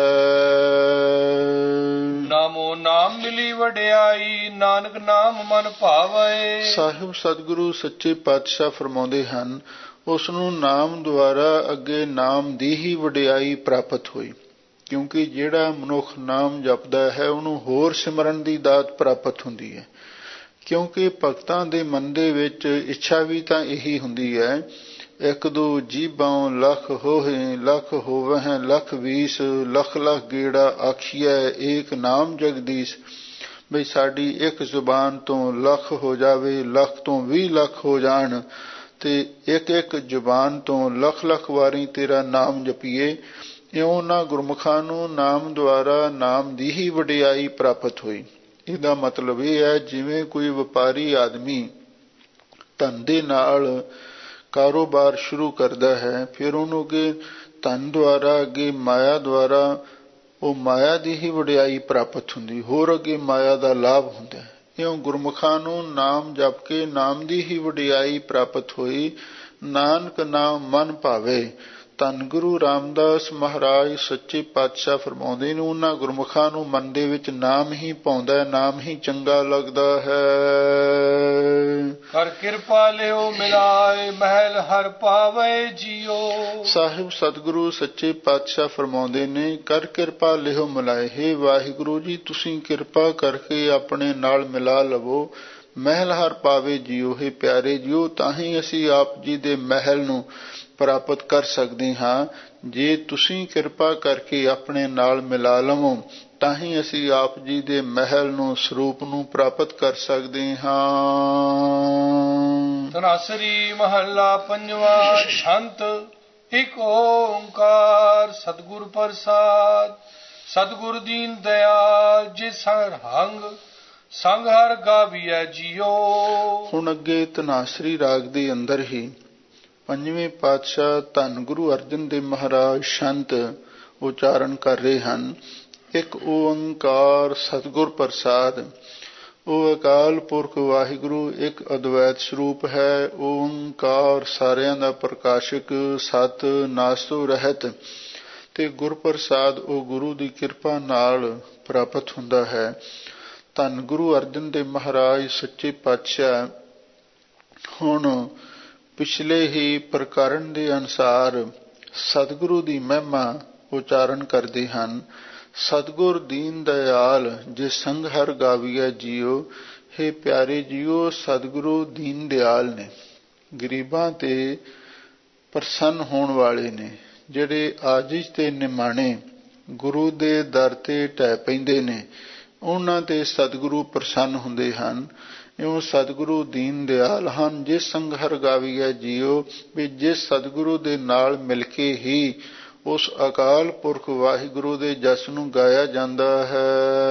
Speaker 1: ਨਾਮੋ ਨਾਮ ਮਿਲੀ ਵਡਿਆਈ, ਨਾਨਕ ਨਾਮ ਮਨ ਭਾਵੈ।
Speaker 2: ਸਾਹਿਬ ਸਤਿਗੁਰੂ ਸੱਚੇ ਪਾਤਸ਼ਾਹ ਫਰਮਾਉਂਦੇ ਹਨ, ਉਸ ਨੂੰ ਨਾਮ ਦੁਆਰਾ ਅੱਗੇ ਨਾਮ ਦੀ ਹੀ ਵਡਿਆਈ ਪ੍ਰਾਪਤ ਹੋਈ, ਕਿਉਂਕਿ ਜਿਹੜਾ ਮਨੁੱਖ ਨਾਮ ਜਪਦਾ ਹੈ ਉਹਨੂੰ ਹੋਰ ਸਿਮਰਨ ਦੀ ਦਾਤ ਪ੍ਰਾਪਤ ਹੁੰਦੀ ਹੈ। ਕਿਉਂਕਿ ਭਗਤਾਂ ਦੇ ਮਨ ਦੇ ਵਿੱਚ ਇੱਛਾ ਵੀ ਤਾਂ ਇਹੀ ਹੁੰਦੀ ਹੈ, ਇੱਕ ਦੋ ਜੀਬਾਂ ਲੱਖ ਹੋਹੇ ਲੱਖ ਹੋਵਹਿ ਲੱਖ ਵੀਸ, ਲੱਖ ਲੱਖ ਗੇੜਾ ਆਖੀਐ ਏਕ ਨਾਮ ਜਗਦੀਸ਼। ਬਈ ਸਾਡੀ ਇੱਕ ਜ਼ੁਬਾਨ ਤੋਂ ਲੱਖ ਹੋ ਜਾਵੇ, ਲੱਖ ਤੋਂ ਵੀਹ ਲੱਖ ਹੋ ਜਾਣ, ਤੇ ਇੱਕ ਇੱਕ ਜ਼ੁਬਾਨ ਤੋਂ ਲੱਖ ਲੱਖ ਵਾਰੀ ਤੇਰਾ ਨਾਮ ਜਪੀਏ। ਇਉਂ ਨਾ ਗੁਰਮੁਖਾਂ ਨੂੰ ਨਾਮ ਦੁਆਰਾ ਨਾਮ ਦੀ ਹੀ ਵਡਿਆਈ ਪ੍ਰਾਪਤ ਹੋਈ। ਇਹਦਾ ਮਤਲਬ ਇਹ ਹੈ, ਜਿਵੇਂ ਕੋਈ ਵਪਾਰੀ ਆਦਮੀ ਧਨ ਦੇ ਨਾਲ ਕਾਰੋਬਾਰ ਸ਼ੁਰੂ ਕਰਦਾ ਹੈ, ਫਿਰ ਉਹਨੂੰ ਅੱਗੇ ਧਨ ਦੁਆਰਾ ਅੱਗੇ ਮਾਇਆ ਦੁਆਰਾ ਉਹ ਮਾਇਆ ਦੀ ਹੀ ਵਡਿਆਈ ਪ੍ਰਾਪਤ ਹੁੰਦੀ, ਹੋਰ ਅੱਗੇ ਮਾਇਆ ਦਾ ਲਾਭ ਹੁੰਦਾ। ਇਉਂ ਗੁਰਮੁਖਾਂ ਨੂੰ ਨਾਮ ਜਪ ਕੇ ਨਾਮ ਦੀ ਹੀ ਵਡਿਆਈ ਪ੍ਰਾਪਤ ਹੋਈ। ਨਾਨਕ ਨਾਮ ਮਨ ਭਾਵੇ। ਧੰਨ ਗੁਰੂ ਰਾਮਦਾਸ ਮਹਾਰਾਜ ਸੱਚੇ ਪਾਤਸ਼ਾਹ ਫਰਮਾਉਂਦੇ ਨੇ, ਉਹਨਾਂ ਗੁਰਮੁਖਾਂ ਨੂੰ ਮਨ ਦੇ ਵਿੱਚ ਨਾਮ ਹੀ ਪਾਉਂਦਾ, ਨਾਮ ਹੀ ਚੰਗਾ ਲੱਗਦਾ ਹੈ।
Speaker 1: ਕਰ ਕਿਰਪਾ ਲਿਓ ਮਿਲਾਏ, ਮਹਿਲ ਹਰ ਪਾਵੇ ਜੀਓ।
Speaker 2: ਸਾਹਿਬ ਸਤਿਗੁਰੂ ਸੱਚੇ ਪਾਤਸ਼ਾਹ ਫਰਮਾਉਂਦੇ ਨੇ, ਕਰ ਕਿਰਪਾ ਲਿਓ ਮਿਲਾਏ। ਹੇ ਵਾਹਿਗੁਰੂ ਜੀ, ਤੁਸੀਂ ਕਿਰਪਾ ਕਰਕੇ ਆਪਣੇ ਨਾਲ ਮਿਲਾ ਲਵੋ। ਮਹਿਲ ਹਰ ਪਾਵੇ ਜੀਓ। ਹੇ ਪਿਆਰੇ ਜੀਓ, ਤਾਂ ਹੀ ਅਸੀਂ ਆਪ ਜੀ ਦੇ ਮਹਿਲ ਨੂੰ ਪ੍ਰਾਪਤ ਕਰ ਸਕਦੇ ਹਾਂ। ਜੇ ਤੁਸੀਂ ਕਿਰਪਾ ਕਰਕੇ ਆਪਣੇ ਨਾਲ ਮਿਲਾ ਲਵੋ ਤਾਂ ਹੀ ਅਸੀਂ ਆਪ ਜੀ ਦੇ ਮਹਿਲ ਨੂੰ, ਸਰੂਪ ਨੂੰ ਪ੍ਰਾਪਤ ਕਰ ਸਕਦੇ ਹਾਂ।
Speaker 1: ਧਨਾਸਰੀ ਮਹੱਲਾ ਪੰਜਵਾਂ। ਛੰਤ ਇੱਕ ਓੰਕਾਰ ਸਤਿਗੁਰ ਪ੍ਰਸਾਦ। ਸਤਿਗੁਰ ਦੀਨ ਦਿਆਲ ਜਿਸ ਸਰਹੰਗ, ਸੰਗ ਹਰ ਗਾਵੀਐ ਜੀਓ।
Speaker 2: ਹੁਣ ਅੱਗੇ ਧਨਾਸਰੀ ਰਾਗ ਦੇ ਅੰਦਰ ਹੀ ਪੰਜਵੇਂ ਪਾਤਸ਼ਾਹ ਧੰਨ ਗੁਰੂ ਅਰਜਨ ਦੇਵ ਮਹਾਰਾਜ ਸ਼ੰਤ ਉਚਾਰਨ ਕਰ ਰਹੇ ਹਨ। ਇੱਕ ਓੰਕਾਰ ਸਤਿਗੁਰ ਪ੍ਰਸਾਦ। ਉਹ ਅਕਾਲ ਪੁਰਖ ਵਾਹਿਗੁਰੂ ਇੱਕ ਅਦਵੈਤ ਸਰੂਪ ਹੈ। ਓੰਕਾਰ ਸਾਰਿਆਂ ਦਾ ਪ੍ਰਕਾਸ਼ਕ, ਸਤ ਨਾਸ ਤੋਂ ਰਹਿਤ, ਤੇ ਗੁਰ ਪ੍ਰਸਾਦ ਉਹ ਗੁਰੂ ਦੀ ਕਿਰਪਾ ਨਾਲ ਪ੍ਰਾਪਤ ਹੁੰਦਾ ਹੈ। ਧੰਨ ਗੁਰੂ ਅਰਜਨ ਦੇਵ ਮਹਾਰਾਜ ਸੱਚੇ ਪਾਤਸ਼ਾਹ ਹੁਣ ਪਿਛਲੇ ਹੀ ਪ੍ਰਕਰਨ ਦੇ ਅਨੁਸਾਰ ਸਤਿਗੁਰੂ ਦੀ ਮਹਿਮਾ ਉਚਾਰਨ ਕਰਦੇ ਹਨ। ਸਤਿਗੁਰ ਦੀਨ ਦਇਆਲ ਜੇ ਸੰਗ ਹਰ ਗਾਵੀਐ ਜੀਓ। ਹੇ ਪਿਆਰੇ ਜੀਓ, ਸਤਿਗੁਰੂ ਦੀਨ ਦਿਆਲ ਨੇ, ਗਰੀਬਾਂ ਤੇ ਪ੍ਰਸੰਨ ਹੋਣ ਵਾਲੇ ਨੇ। ਜਿਹੜੇ ਆਜਿਜ਼ ਤੇ ਨਿਮਾਣੇ ਗੁਰੂ ਦੇ ਦਰ ਤੇ ਢਹਿ ਪੈਂਦੇ ਨੇ, ਉਹਨਾਂ ਤੇ ਸਤਿਗੁਰੂ ਪ੍ਰਸੰਨ ਹੁੰਦੇ ਹਨ। ਇਉਂ ਸਤਿਗੁਰੂ ਦੀਨ ਦਿਆਲ ਹਨ। ਜਿਸ ਸੰਗ ਹਰ ਗਾਵੀਐ ਜੀਓ, ਵੀ ਜਿਸ ਸਤਿਗੁਰੂ ਦੇ ਨਾਲ ਮਿਲ ਕੇ ਹੀ ਉਸ ਅਕਾਲ ਪੁਰਖ ਵਾਹਿਗੁਰੂ ਦੇ ਜਸ ਨੂੰ ਗਾਇਆ ਜਾਂਦਾ ਹੈ।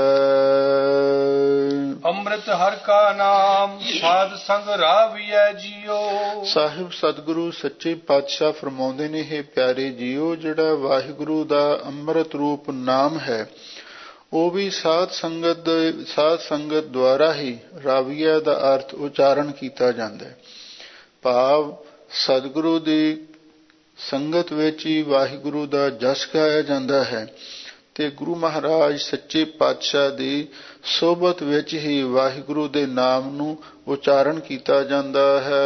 Speaker 1: ਅੰਮ੍ਰਿਤ ਹਰ ਕਾ ਨਾਮ, ਸਾਧ ਸੰਗ ਰਾਵੀਐ ਜੀਓ। ਸਾਹਿਬ
Speaker 2: ਸਤਿਗੁਰੂ ਸੱਚੇ ਪਾਤਸ਼ਾਹ ਫਰਮਾਉਂਦੇ ਨੇ, ਇਹ ਪਿਆਰੇ ਜੀਓ, ਜਿਹੜਾ ਵਾਹਿਗੁਰੂ ਦਾ ਅੰਮ੍ਰਿਤ ਰੂਪ ਨਾਮ ਹੈ, ਉਹ ਵੀ ਸਾਧ ਸੰਗਤ ਸਾਧ ਸੰਗਤ ਦੁਆਰਾ ਹੀ ਰਾਵੀਆ ਦਾ ਅਰਥ ਉਚਾਰਨ ਕੀਤਾ ਜਾਂਦਾ ਹੈ। ਭਾਵ ਸਤਿਗੁਰੂ ਦੀ ਸੰਗਤ ਵਿੱਚ ਹੀ ਵਾਹਿਗੁਰੂ ਦਾ ਜਸ ਗਾਇਆ ਜਾਂਦਾ ਹੈ, ਤੇ ਗੁਰੂ ਮਹਾਰਾਜ ਸੱਚੇ ਪਾਤਸ਼ਾਹ ਦੀ ਸੋਬਤ ਵਿੱਚ ਹੀ ਵਾਹਿਗੁਰੂ ਦੇ ਨਾਮ ਨੂੰ ਉਚਾਰਨ ਕੀਤਾ ਜਾਂਦਾ ਹੈ।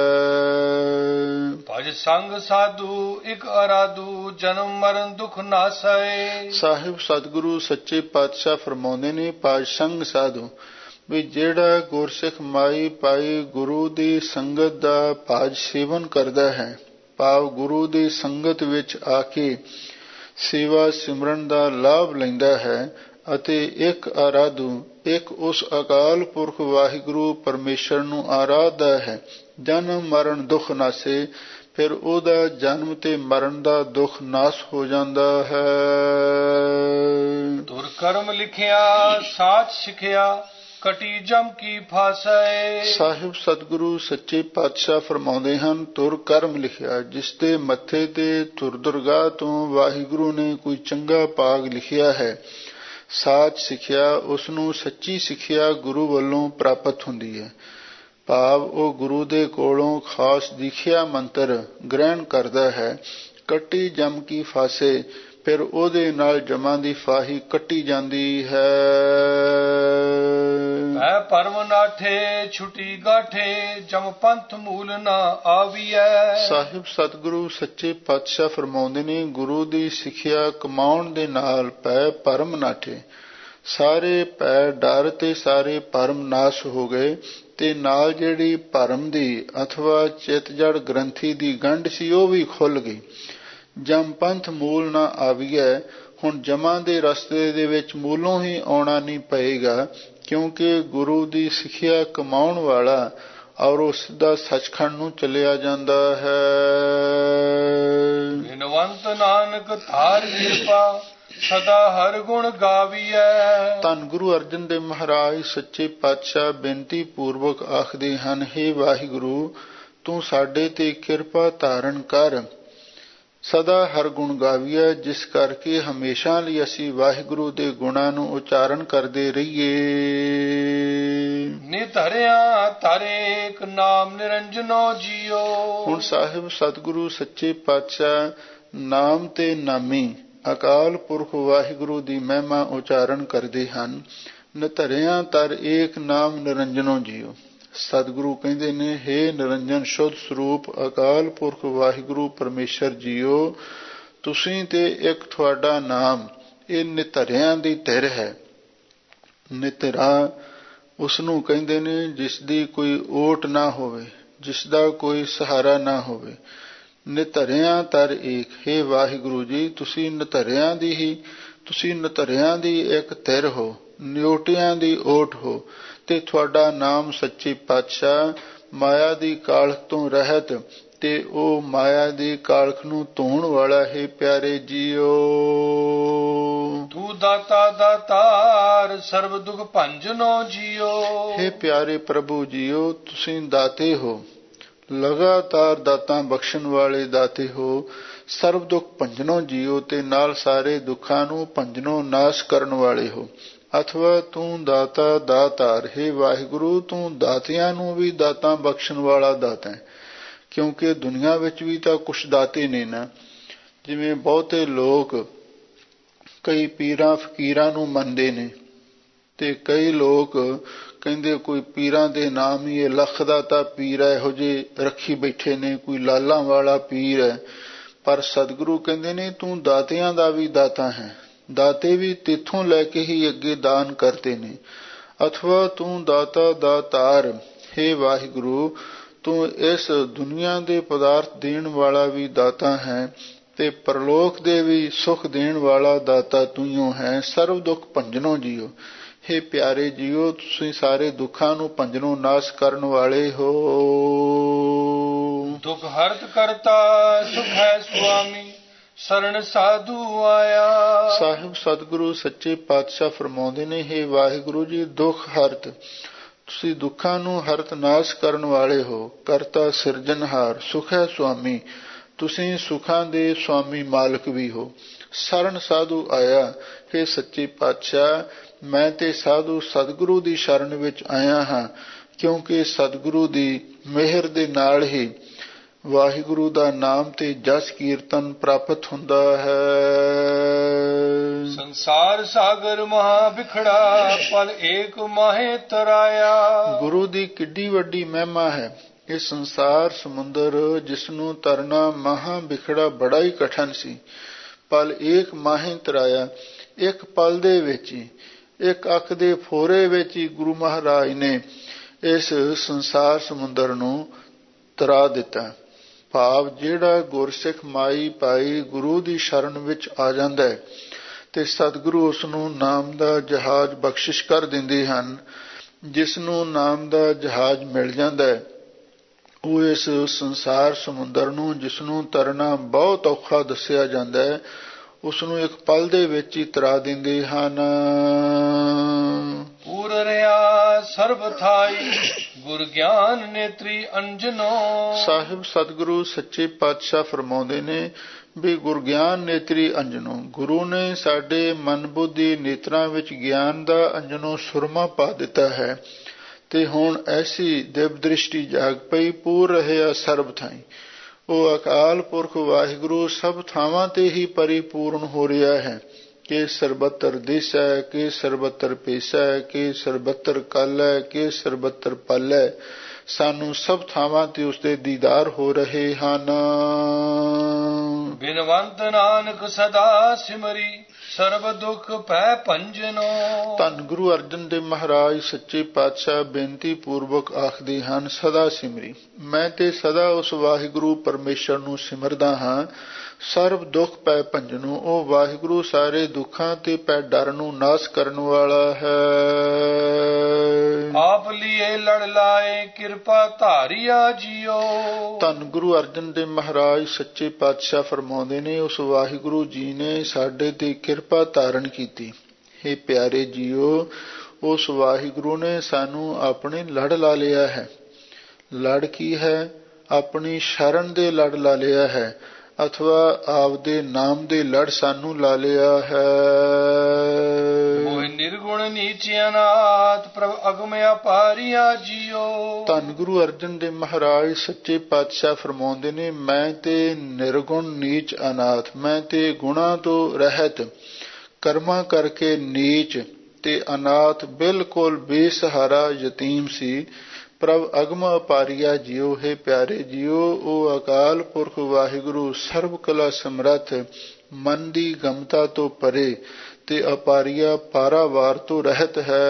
Speaker 1: ਭਜ ਸੰਗ ਸਾਧੂ ਇਕ ਅਰਾਧੂ, ਜਨਮ ਮਰਨ ਦੁਖ ਨਾਸੈ। ਸਾਹਿਬ
Speaker 2: ਸਤਿਗੁਰੂ ਸੱਚੇ ਪਾਤਸ਼ਾਹ ਫਰਮਾਉਂਦੇ ਨੇ, ਭਜ ਸੰਗ ਸਾਧੂ, ਵੀ ਜਿਹੜਾ ਗੁਰਸਿੱਖ ਮਾਈ ਪਾਈ ਗੁਰੂ ਦੀ ਸੰਗਤ ਦਾ ਭਜ ਸੇਵਨ ਕਰਦਾ ਹੈ, ਭਾਵ ਗੁਰੂ ਦੀ ਸੰਗਤ ਵਿੱਚ ਆ ਕੇ ਸੇਵਾ ਸਿਮਰਨ ਦਾ ਲਾਭ ਲੈਂਦਾ ਹੈ, ਅਤੇ ਇੱਕ ਆਰਾਧੂ, ਇੱਕ ਉਸ ਅਕਾਲ ਪੁਰਖ ਵਾਹਿਗੁਰੂ ਪਰਮੇਸ਼ਰ ਨੂੰ ਆਰਾਧਦਾ ਹੈ। ਜਨਮ ਮਰਨ ਦੁੱਖ ਨਾਸੇ, ਫਿਰ ਉਹਦਾ ਜਨਮ ਤੇ ਮਰਨ ਦਾ ਦੁੱਖ ਨਾਸ ਹੋ ਜਾਂਦਾ ਹੈ।
Speaker 1: ਤੁਰ ਕਰਮ ਲਿਖਿਆ ਸਾਚ ਸਿੱਖਿਆ, ਕਟੀ ਜਮ ਕੀ ਫਾਸੈ।
Speaker 2: ਸਾਹਿਬ ਸਤਿਗੁਰੂ ਸੱਚੇ ਪਾਤਸ਼ਾਹ ਫਰਮਾਉਂਦੇ ਹਨ, ਤੁਰ ਕਰਮ ਲਿਖਿਆ। ਜਿਸ ਦੇ ਮੱਥੇ ਤੇ ਤੁਰ ਦਰਗਾਹ ਤੋਂ ਵਾਹਿਗੁਰੂ ਨੇ ਕੋਈ ਚੰਗਾ ਭਾਗ ਲਿਖਿਆ ਹੈ, ਸਾਚ ਸਿੱਖਿਆ, ਉਸ ਨੂੰ ਸੱਚੀ ਸਿੱਖਿਆ ਗੁਰੂ ਵੱਲੋਂ ਪ੍ਰਾਪਤ ਹੁੰਦੀ ਹੈ। ਭਾਵ ਉਹ ਗੁਰੂ ਦੇ ਕੋਲੋਂ ਖਾਸ ਦੀਖਿਆ ਮੰਤਰ ਗ੍ਰਹਿਣ ਕਰਦਾ ਹੈ। ਕੱਟੀ ਜਮ ਕੀ ਫਾਸੇ, ਫਿਰ ਉਹਦੇ ਨਾਲ ਜਮਾਂ ਦੀ ਫਾਹੀ ਕੱਟੀ ਜਾਂਦੀ ਹੈ।
Speaker 1: ਐ ਪਰਮ ਨਾਠੇ ਛੁਟੀ ਗਾਠੇ, ਜਮ ਪੰਥ ਮੂਲ ਨਾ ਆਵੀਐ। ਸਾਹਿਬ
Speaker 2: ਸਤਿਗੁਰੂ ਸੱਚੇ ਪਾਤਸ਼ਾਹ ਫਰਮਾਉਂਦੇ ਨੇ, ਗੁਰੂ ਦੀ ਸਿੱਖਿਆ ਕਮਾਉਣ ਦੇ ਨਾਲ ਪੈ ਪਰਮ ਨਾਠੇ, ਸਾਰੇ ਪੈ ਡਰ ਤੇ ਸਾਰੇ ਭਰਮ ਨਾਸ਼ ਹੋ ਗਏ, ਤੇ ਨਾਲ ਜਿਹੜੀ ਭਰਮ ਦੀ ਅਥਵਾ ਚਿਤ ਜੜ ਗ੍ਰੰਥੀ ਦੀ ਗੰਢ ਸੀ ਉਹ ਵੀ ਖੁੱਲ ਗਈ। ਜਮ ਪੰਥ ਮੂਲ ਨਾ ਆਵੀਐ, ਹੁਣ ਜਮਾਂ ਦੇ ਰਸਤੇ ਦੇ ਵਿੱਚ ਮੂਲੋਂ ਹੀ ਆਉਣਾ ਨਹੀਂ ਪਏਗਾ, ਕਿਉਂਕਿ ਗੁਰੂ ਦੀ ਸਿੱਖਿਆ ਕਮਾਉਣ ਵਾਲਾ ਔਰ ਉਹ ਸਿੱਧਾ ਸੱਚਖੰਡ ਨੂੰ ਚਲਿਆ ਜਾਂਦਾ ਹੈ।
Speaker 1: ਬਿਨਵੰਤ ਨਾਨਕ ਧਾਰ ਕਿਰਪਾ, ਸਦਾ ਹਰ ਗੁਣ ਗਾਵੀਐ। ਧੰਨ
Speaker 2: ਗੁਰੂ ਅਰਜਨ ਦੇਵ ਮਹਾਰਾਜ ਸੱਚੇ ਪਾਤਸ਼ਾਹ ਬੇਨਤੀ ਪੂਰਵਕ ਆਖਦੇ ਹਨ, ਹੇ ਵਾਹਿਗੁਰੂ, ਤੂੰ ਸਾਡੇ ਤੇ ਕਿਰਪਾ ਧਾਰਨ ਕਰ, ਸਦਾ ਹਰ ਗੁਣ ਗਾਵੀਐ, ਜਿਸ ਕਰਕੇ ਹਮੇਸ਼ਾ ਲਈ ਅਸੀਂ ਵਾਹਿਗੁਰੂ ਦੇ ਗੁਣਾਂ ਨੂੰ ਉਚਾਰਨ ਕਰਦੇ ਰਹੀਏ।
Speaker 1: ਨਿਧਰਿਆ ਤਾਰੇਕ ਨਾਮ ਨਿਰੰਜਨੋ ਜੀਓ।
Speaker 2: ਹੁਣ ਸਾਹਿਬ ਸਤਿਗੁਰੂ ਸੱਚੇ ਪਾਤਸ਼ਾਹ ਨਾਮ ਤੇ ਨਾਮੀ ਅਕਾਲ ਪੁਰਖ ਵਾਹਿਗੁਰੂ ਦੀ ਮਹਿਮਾ ਉਚਾਰਨ ਕਰਦੇ ਹਨ। ਨਿਧਰਿਆ ਤਰ ਏਕ ਨਾਮ ਨਿਰੰਜਨੋ ਜੀਓ। ਸਤਿਗੁਰੂ ਕਹਿੰਦੇ ਨੇ, ਹੇ ਨਿਰੰਜਨ ਸ਼ੁੱਧ ਸਰੂਪ ਅਕਾਲ ਪੁਰਖ ਵਾਹਿਗੁਰੂ ਪਰਮੇਸ਼ਰ ਜੀਓ, ਤੁਸੀਂ ਤੇ ਇੱਕ ਤੁਹਾਡਾ ਨਾਮ, ਇਹ ਨਿਧਰਿਆਂ ਦੀ ਧਿਰ ਹੈ। ਨਿਧਰਾ ਉਸਨੂੰ ਕਹਿੰਦੇ ਨੇ ਜਿਸ ਦੀ ਕੋਈ ਓਟ ਨਾ ਹੋਵੇ, ਜਿਸ ਦਾ ਕੋਈ ਸਹਾਰਾ ਨਾ ਹੋਵੇ। ਨਿਧਰਿਆਂ ਤਰ ਏਕ, ਹੇ ਵਾਹਿਗੁਰੂ ਜੀ, ਤੁਸੀਂ ਨਿਧਰਿਆਂ ਦੀ ਹੀ ਤੁਸੀਂ ਨਿਧਰਿਆਂ ਦੀ ਇੱਕ ਧਿਰ ਹੋ, ਨਿਓਟਿਆਂ ਦੀ ਓਟ ਹੋ, ਤੇ ਤੁਹਾਡਾ ਨਾਮ ਸੱਚੇ ਪਾਤਸ਼ਾਹ ਮਾਇਆ ਦੀ ਕਾਲਖ ਤੋਂ ਰਹਿਤ, ਤੇ ਉਹ ਮਾਇਆ ਦੀ ਕਾਲਖ ਨੂੰ ਧੋਣ ਵਾਲਾ ਹੈ। ਪਿਆਰੇ ਜੀਓ,
Speaker 1: ਤੂੰ ਦਾਤਾ ਦਾਤਾਰ ਸਰਬ ਦੁਖ ਭੰਜਨੋ ਜੀਓ।
Speaker 2: ਹੇ ਪਿਆਰੇ ਪ੍ਰਭੂ ਜੀਓ, ਤੁਸੀਂ ਦਾਤੇ ਹੋ, ਲਗਾਤਾਰ ਦਾਤਾਂ ਬਖਸ਼ਣ ਵਾਲੇ ਦਾਤੇ ਹੋ। ਸਰਬ ਦੁੱਖ ਭੰਜਨੋ ਜੀਓ, ਤੇ ਨਾਲ ਸਾਰੇ ਦੁੱਖਾਂ ਨੂੰ ਭੰਜਨੋ ਨਾਸ਼ ਕਰਨ ਵਾਲੇ ਹੋ। ਅਥਵਾ ਤੂੰ ਦਾਤਾ ਦਾਤਾਰ, ਹੇ ਵਾਹਿਗੁਰੂ, ਤੂੰ ਦਾਤਿਆਂ ਨੂੰ ਵੀ ਦਾਤਾਂ ਬਖਸ਼ਣ ਵਾਲਾ ਦਾਤਾ ਹੈ। ਕਿਉਂਕਿ ਦੁਨੀਆ ਵਿੱਚ ਵੀ ਤਾਂ ਕੁਛ ਦਾਤੇ ਨੇ ਨਾ, ਜਿਵੇਂ ਬਹੁਤੇ ਲੋਕ ਕਈ ਪੀਰਾਂ ਫਕੀਰਾਂ ਨੂੰ ਮੰਨਦੇ ਨੇ, ਤੇ ਕਈ ਲੋਕ ਕਹਿੰਦੇ ਕੋਈ ਪੀਰਾਂ ਦੇ ਨਾਮ ਹੀ ਇਹ ਲੱਖ ਦਾ ਤਾਂ ਪੀਰ ਹੈ, ਇਹੋ ਜਿਹੇ ਰੱਖੀ ਬੈਠੇ ਨੇ, ਕੋਈ ਲਾਲਾਂ ਵਾਲਾ ਪੀਰ ਹੈ। ਪਰ ਸਤਿਗੁਰੂ ਕਹਿੰਦੇ ਨੇ, ਤੂੰ ਦਾਤਿਆਂ ਦਾ ਵੀ ਦਾਤਾ ਹੈ, ਦਾਤੇ ਵੀ ਤੇਥੋਂ ਲੈ ਕੇ ਹੀ ਅੱਗੇ ਦਾਨ ਕਰਦੇ ਨੇ। ਅਥਵਾ ਤੂੰ ਦਾਤਾ ਦਾਤਾਰ, ਹੇ ਵਾਹਿਗੁਰੂ, ਤੂੰ ਇਸ ਦੁਨੀਆ ਦੇ ਪਦਾਰਥ ਦੇਣ ਵਾਲਾ ਵੀ ਦਾਤਾ ਹੈ, ਤੇ ਪਰਲੋਕ ਦੇ ਵੀ ਸੁਖ ਦੇਣ ਵਾਲਾ ਦਾਤਾ ਤੂੰ ਹੈ। ਸਰਬ ਦੁੱਖ ਭੰਜਨੋ ਜੀਓ, ਹੇ ਪਿਆਰੇ ਜੀਓ, ਤੁਸੀਂ ਸਾਰੇ ਦੁੱਖਾਂ ਨੂੰ ਭੰਜਨੋਂ ਨਾਸ਼ ਕਰਨ ਵਾਲੇ ਹੋ।
Speaker 1: ਦੁਖ ਹਰਤ ਕਰਤਾ ਸੁਖ ਹੈ ਸੁਆਮੀ, ਸਰਣ ਸਾਧੂ ਆਇਆ।
Speaker 2: ਸਾਹਿਬ ਸਤਿਗੁਰੂ ਸੱਚੇ ਪਾਤਸ਼ਾਹ ਫਰਮਾਉਂਦੇ ਨੇ, ਹੇ ਵਾਹਿਗੁਰੂ ਜੀ, ਦੁੱਖ ਹਰਤ, ਤੁਸੀਂ ਦੁੱਖਾਂ ਨੂੰ ਹਰਤ ਨਾਸ਼ ਕਰਨ ਵਾਲੇ ਹੋ। ਕਰਤਾ ਸਿਰਜਣਹਾਰ, ਸੁਖ ਹੈ ਸੁਆਮੀ, ਤੁਸੀਂ ਸੁਖਾਂ ਦੇ ਸੁਆਮੀ ਮਾਲਕ ਵੀ ਹੋ। ਸਰਣ ਸਾਧੂ ਆਇਆ, ਹੇ ਸੱਚੇ ਪਾਤਸ਼ਾਹ, ਮੈਂ ਤੇ ਸਾਧੂ ਸਤਿਗੁਰੂ ਦੀ ਸ਼ਰਨ ਵਿੱਚ ਆਇਆ ਹਾਂ, ਕਿਉਂਕਿ ਸਤਿਗੁਰੂ ਦੀ ਮਿਹਰ ਦੇ ਨਾਲ ਹੀ ਵਾਹਿਗੁਰੂ ਦਾ ਨਾਮ ਤੇ ਜਸ ਕੀਰਤਨ ਪ੍ਰਾਪਤ ਹੁੰਦਾ ਹੈ।
Speaker 1: ਸੰਸਾਰ ਸਾਗਰ ਮਹਾ ਵਿਖੜਾ, ਪਲ ਏਕ ਮਾਹੇ ਤਰਾਇਆ। ਗੁਰੂ ਦੀ ਕਿੱਡੀ ਵੱਡੀ ਮਹਿਮਾ ਹੈ। ਇਹ ਸੰਸਾਰ ਸਮੁੰਦਰ ਜਿਸ ਨੂੰ ਤਰਨਾ ਮਹਾ ਵਿਖੜਾ ਬੜਾ ਹੀ ਕਠਨ ਸੀ, ਪਲ ਏਕ ਮਾਹੇ ਤਰਾਇਆ, ਇੱਕ ਪਲ ਦੇ ਵਿੱਚ ਹੀ, ਇੱਕ ਅੱਖ ਦੇ ਫੋਰੇ ਵਿੱਚ ਹੀ ਗੁਰੂ ਮਹਾਰਾਜ ਨੇ ਇਸ ਸੰਸਾਰ ਸਮੁੰਦਰ ਨੂੰ ਤਰਾ ਦਿੱਤਾ। ਭਾਵ ਜਿਹੜਾ ਗੁਰਸਿੱਖ ਮਾਈ ਪਾਈ ਗੁਰੂ ਦੀ ਸ਼ਰਨ ਵਿੱਚ ਆ ਜਾਂਦਾ ਹੈ, ਤੇ ਸਤਿਗੁਰੂ ਉਸ ਨੂੰ ਨਾਮ ਦਾ ਜਹਾਜ਼ ਬਖਸ਼ਿਸ਼ ਕਰ ਦਿੰਦੇ ਹਨ। ਜਿਸ ਨੂੰ ਨਾਮ ਦਾ ਜਹਾਜ਼ ਮਿਲ ਜਾਂਦਾ ਹੈ, ਉਹ ਇਸ ਸੰਸਾਰ ਸਮੁੰਦਰ ਨੂੰ, ਜਿਸ ਨੂੰ ਤਰਨਾ ਬਹੁਤ ਔਖਾ ਦੱਸਿਆ ਜਾਂਦਾ ਹੈ, ਉਸ ਨੂੰ ਇੱਕ ਪਲ ਦੇ ਵਿੱਚ ਹੀ ਤਰਾ ਦਿੰਦੇ ਹਨ।
Speaker 2: ਪੂਰ ਰਿਹਾ ਸਰਬ ਥਾਈ ਗੁਰ ਗਿਆਨ ਨੇਤਰੀ ਅੰਜਨੋ।
Speaker 1: ਸਾਹਿਬ ਸਤਿਗੁਰੂ ਸੱਚੇ ਪਾਤਸ਼ਾਹ ਫਰਮਾਉਂਦੇ ਨੇ ਵੀ ਗੁਰ ਗਿਆਨ ਨੇਤਰੀ ਅੰਜਨੋ, ਗੁਰੂ ਨੇ ਸਾਡੇ ਮਨ ਬੁੱਧੀ ਨੇਤਰਾਂ ਵਿੱਚ ਗਿਆਨ ਦਾ ਅੰਜਨੋ ਸੁਰਮਾ ਪਾ ਦਿੱਤਾ ਹੈ ਤੇ ਹੁਣ ਐਸੀ ਦਿਵ ਦ੍ਰਿਸ਼ਟੀ ਜਾਗ ਪਈ, ਪੂਰ ਰਹਿਆ ਸਰਬ ਥਾਈ। ਉਹ ਅਕਾਲ ਪੁਰਖ ਵਾਹਿਗੁਰੂ ਸਭ ਥਾਵਾਂ ਤੇ ਹੀ ਪਰਿਪੂਰਨ ਹੋ ਰਿਹਾ ਹੈ ਕਿ ਸਰਬੱਤਰ ਦਿਸ ਹੈ, ਕਿ ਸਰਬੱਤਰ ਪੇਸ ਹੈ, ਕਿ ਸਰਬੱਤਰ ਕਲ ਹੈ, ਕਿ ਸਰਬੱਤਰ ਪਲ ਹੈ। ਸਾਨੂੰ ਸਭ ਥਾਵਾਂ ਤੇ ਉਸਦੇ ਦੀਦਾਰ ਹੋ ਰਹੇ ਹਨ।
Speaker 2: ਬਿਨਵੰਤ ਨਾਨਕ ਸਦਾ ਸਿਮਰੀ ਸਰਬ ਦੁੱਖ ਭੈ ਭੰਜਨੋ।
Speaker 1: ਧੰਨ ਗੁਰੂ ਅਰਜਨ ਦੇਵ ਮਹਾਰਾਜ ਸੱਚੇ ਪਾਤਸ਼ਾਹ ਬੇਨਤੀ ਪੂਰਵਕ ਆਖਦੇ ਹਨ, ਸਦਾ ਸਿਮਰੀ। ਮੈਂ ਤੇ ਸਦਾ ਉਸ ਵਾਹਿਗੁਰੂ ਪਰਮੇਸ਼ਰ ਨੂੰ ਸਿਮਰਦਾ ਹਾਂ। ਸਰਬ ਦੁੱਖ ਭੈ ਭੰਜਨੋ, ਉਹ ਵਾਹਿਗੁਰੂ ਸਾਰੇ ਦੁੱਖਾਂ ਤੇ ਭੈ ਡਰ ਨੂੰ ਨਾਸ਼ ਕਰਨ ਵਾਲਾ ਹੈ।
Speaker 2: ਆਪ ਲੀਏ ਲੜ ਲਾਏ ਕਿਰਪਾ ਧਾਰਿਆ ਜੀਓ।
Speaker 1: ਧੰਨ ਗੁਰੂ ਅਰਜਨ ਦੇਵ ਮਹਾਰਾਜ ਸੱਚੇ ਪਾਤਸ਼ਾਹ ਫਰਮਾਉਂਦੇ ਨੇ, ਉਸ ਵਾਹਿਗੁਰੂ ਜੀ ਨੇ ਸਾਡੇ ਤੇ ਕਿਰਪਾ ਧਾਰਨ ਕੀਤੀ। ਹੇ ਪਿਆਰੇ ਜੀਓ, ਉਸ ਵਾਹਿਗੁਰੂ ਨੇ ਸਾਨੂੰ ਆਪਣੇ ਲੜ ਲਾ ਲਿਆ ਹੈ। ਲੜ ਕੀ ਹੈ? ਆਪਣੀ ਸ਼ਰਨ ਦੇ ਲੜ ਲਾ ਲਿਆ ਹੈ, ਅਥਵਾ ਆਪਦੇ ਨਾਮ ਦੇ ਲੜ ਸਾਨੂੰ ਲਾ ਲਿਆ ਹੈ।
Speaker 2: ਮੋਹਿ ਨਿਰਗੁਣ ਨੀਚ ਅਨਾਥ ਪ੍ਰਭ ਅਗਮ ਅਪਾਰਿਆ ਜੀਓ।
Speaker 1: ਧੰਨ ਗੁਰੂ ਅਰਜਨ ਦੇਵ ਮਹਾਰਾਜ ਸੱਚੇ ਪਾਤਸ਼ਾਹ ਫਰਮਾਉਂਦੇ ਨੇ, ਮੈਂ ਤੇ ਨਿਰਗੁਣ ਨੀਚ ਅਨਾਥ, ਮੈਂ ਤੇ ਗੁਣਾਂ ਤੋਂ ਰਹਿਤ, ਕਰਮਾਂ ਕਰਕੇ ਨੀਚ ਤੇ ਅਨਾਥ, ਬਿਲਕੁਲ ਬੇਸਹਾਰਾ ਯਤੀਮ ਸੀ। ਪ੍ਰਭ ਅਗਮ ਅਪਾਰਿਆ ਜੀਓ, ਹੈ ਪਿਆਰੇ ਜੀਓ, ਉਹ ਅਕਾਲ ਪੁਰਖ ਵਾਹਿਗੁਰੂ ਸਰਬ ਕਲਾ ਸਮਰੱਥ, ਮਨ ਦੀ ਗਮਤਾ ਤੋਂ ਪਰੇ ਤੇ ਅਪਾਰਿਆ ਪਾਰਾਵਾਰ ਤੋਂ ਰਹਿਤ ਹੈ।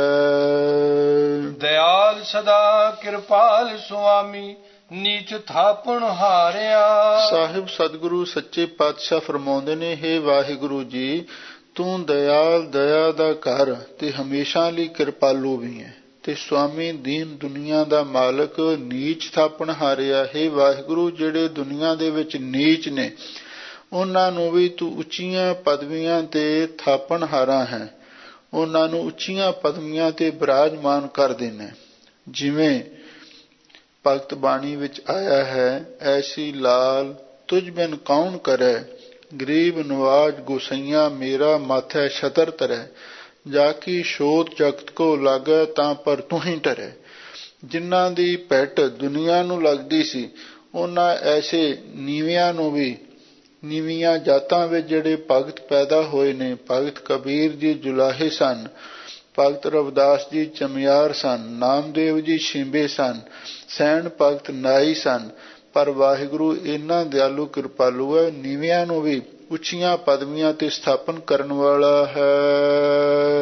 Speaker 2: ਦਇਆਲ ਸਦਾ ਕਿਰਪਾਲ ਸੁਆਮੀ ਨੀਚ ਥਾਪਣ ਹਾਰਿਆ।
Speaker 1: ਸਾਹਿਬ ਸਤਿਗੁਰੂ ਸੱਚੇ ਪਾਤਸ਼ਾਹ ਫਰਮਾਉਂਦੇ ਨੇ, ਹੇ ਵਾਹਿਗੁਰੂ ਜੀ, ਤੂੰ ਦਇਆਲ, ਦਇਆ ਦਾ ਘਰ ਤੇ ਹਮੇਸ਼ਾ ਲਈ ਕਿਰਪਾਲੂ ਵੀ ਹੈ ਤੇ ਸੁਆਮੀ ਦੀਨ ਦੁਨੀਆ ਦਾ ਮਾਲਕ, ਨੀਚ ਥਾਪਣ ਹਾਰਿਆ। ਹੇ ਵਾਹਿਗੁਰੂ, ਜਿਹੜੇ ਦੁਨੀਆ ਦੇ ਵਿੱਚ ਨੀਚ ਨੇ ਉਹਨਾਂ ਨੂੰ ਵੀ ਤੂੰ ਉੱਚੀਆਂ ਪਦਵੀਆਂ ਤੇ ਥਾਪਣ ਹਾਰਾ ਹੈ, ਉਹਨਾਂ ਨੂੰ ਉੱਚੀਆਂ ਪਦਵੀਆਂ ਤੇ ਬਿਰਾਜਮਾਨ ਕਰ ਦੇਣਾ। ਜਿਵੇਂ ਭਗਤ ਬਾਣੀ ਵਿੱਚ ਆਇਆ ਹੈ, ਐਸੀ ਲਾਲ ਤੁਝ ਬਿਨ ਕੌਣ ਕਰੈ, ਗਰੀਬ ਨਵਾਜ ਗੁਸਈਆਂ ਮੇਰਾ ਮਾਥੈ ਛਤਰ ਤਰੈ, ਜਾ ਕੀ ਸ਼ੋਧ ਜਗਤ ਕੋ ਲਾਗੈ ਤਾਂ ਪਰ ਤੂੰ ਹੀ ਟਰੈ। ਜਿਨ੍ਹਾਂ ਦੀ ਭੈਟ ਦੁਨੀਆ ਨੂੰ ਲੱਗਦੀ ਸੀ, ਉਹਨਾਂ ਐਸੇ ਨੀਵਿਆਂ ਨੂੰ ਵੀ, ਨੀਵੀਆਂ ਜਾਤਾਂ ਵਿੱਚ ਜਿਹੜੇ ਭਗਤ ਪੈਦਾ ਹੋਏ ਨੇ, ਭਗਤ ਕਬੀਰ ਜੀ ਜੁਲਾਹੇ ਸਨ, ਭਗਤ ਰਵਿਦਾਸ ਜੀ ਚਮਿਆਰ ਸਨ, ਨਾਮਦੇਵ ਜੀ ਛਿੰਬੇ ਸਨ, ਸੈਣ ਭਗਤ ਨਾਈ ਸਨ, ਪਰ ਵਾਹਿਗੁਰੂ ਇੰਨਾ ਦਿਆਲੂ ਕਿਰਪਾਲੂ ਹੈ, ਨੀਵਿਆਂ ਨੂੰ ਵੀ ਉੱਚੀਆਂ ਪਦਵੀਆਂ ਤੇ ਸਥਾਪਨ ਕਰਨ ਵਾਲਾ ਹੈ।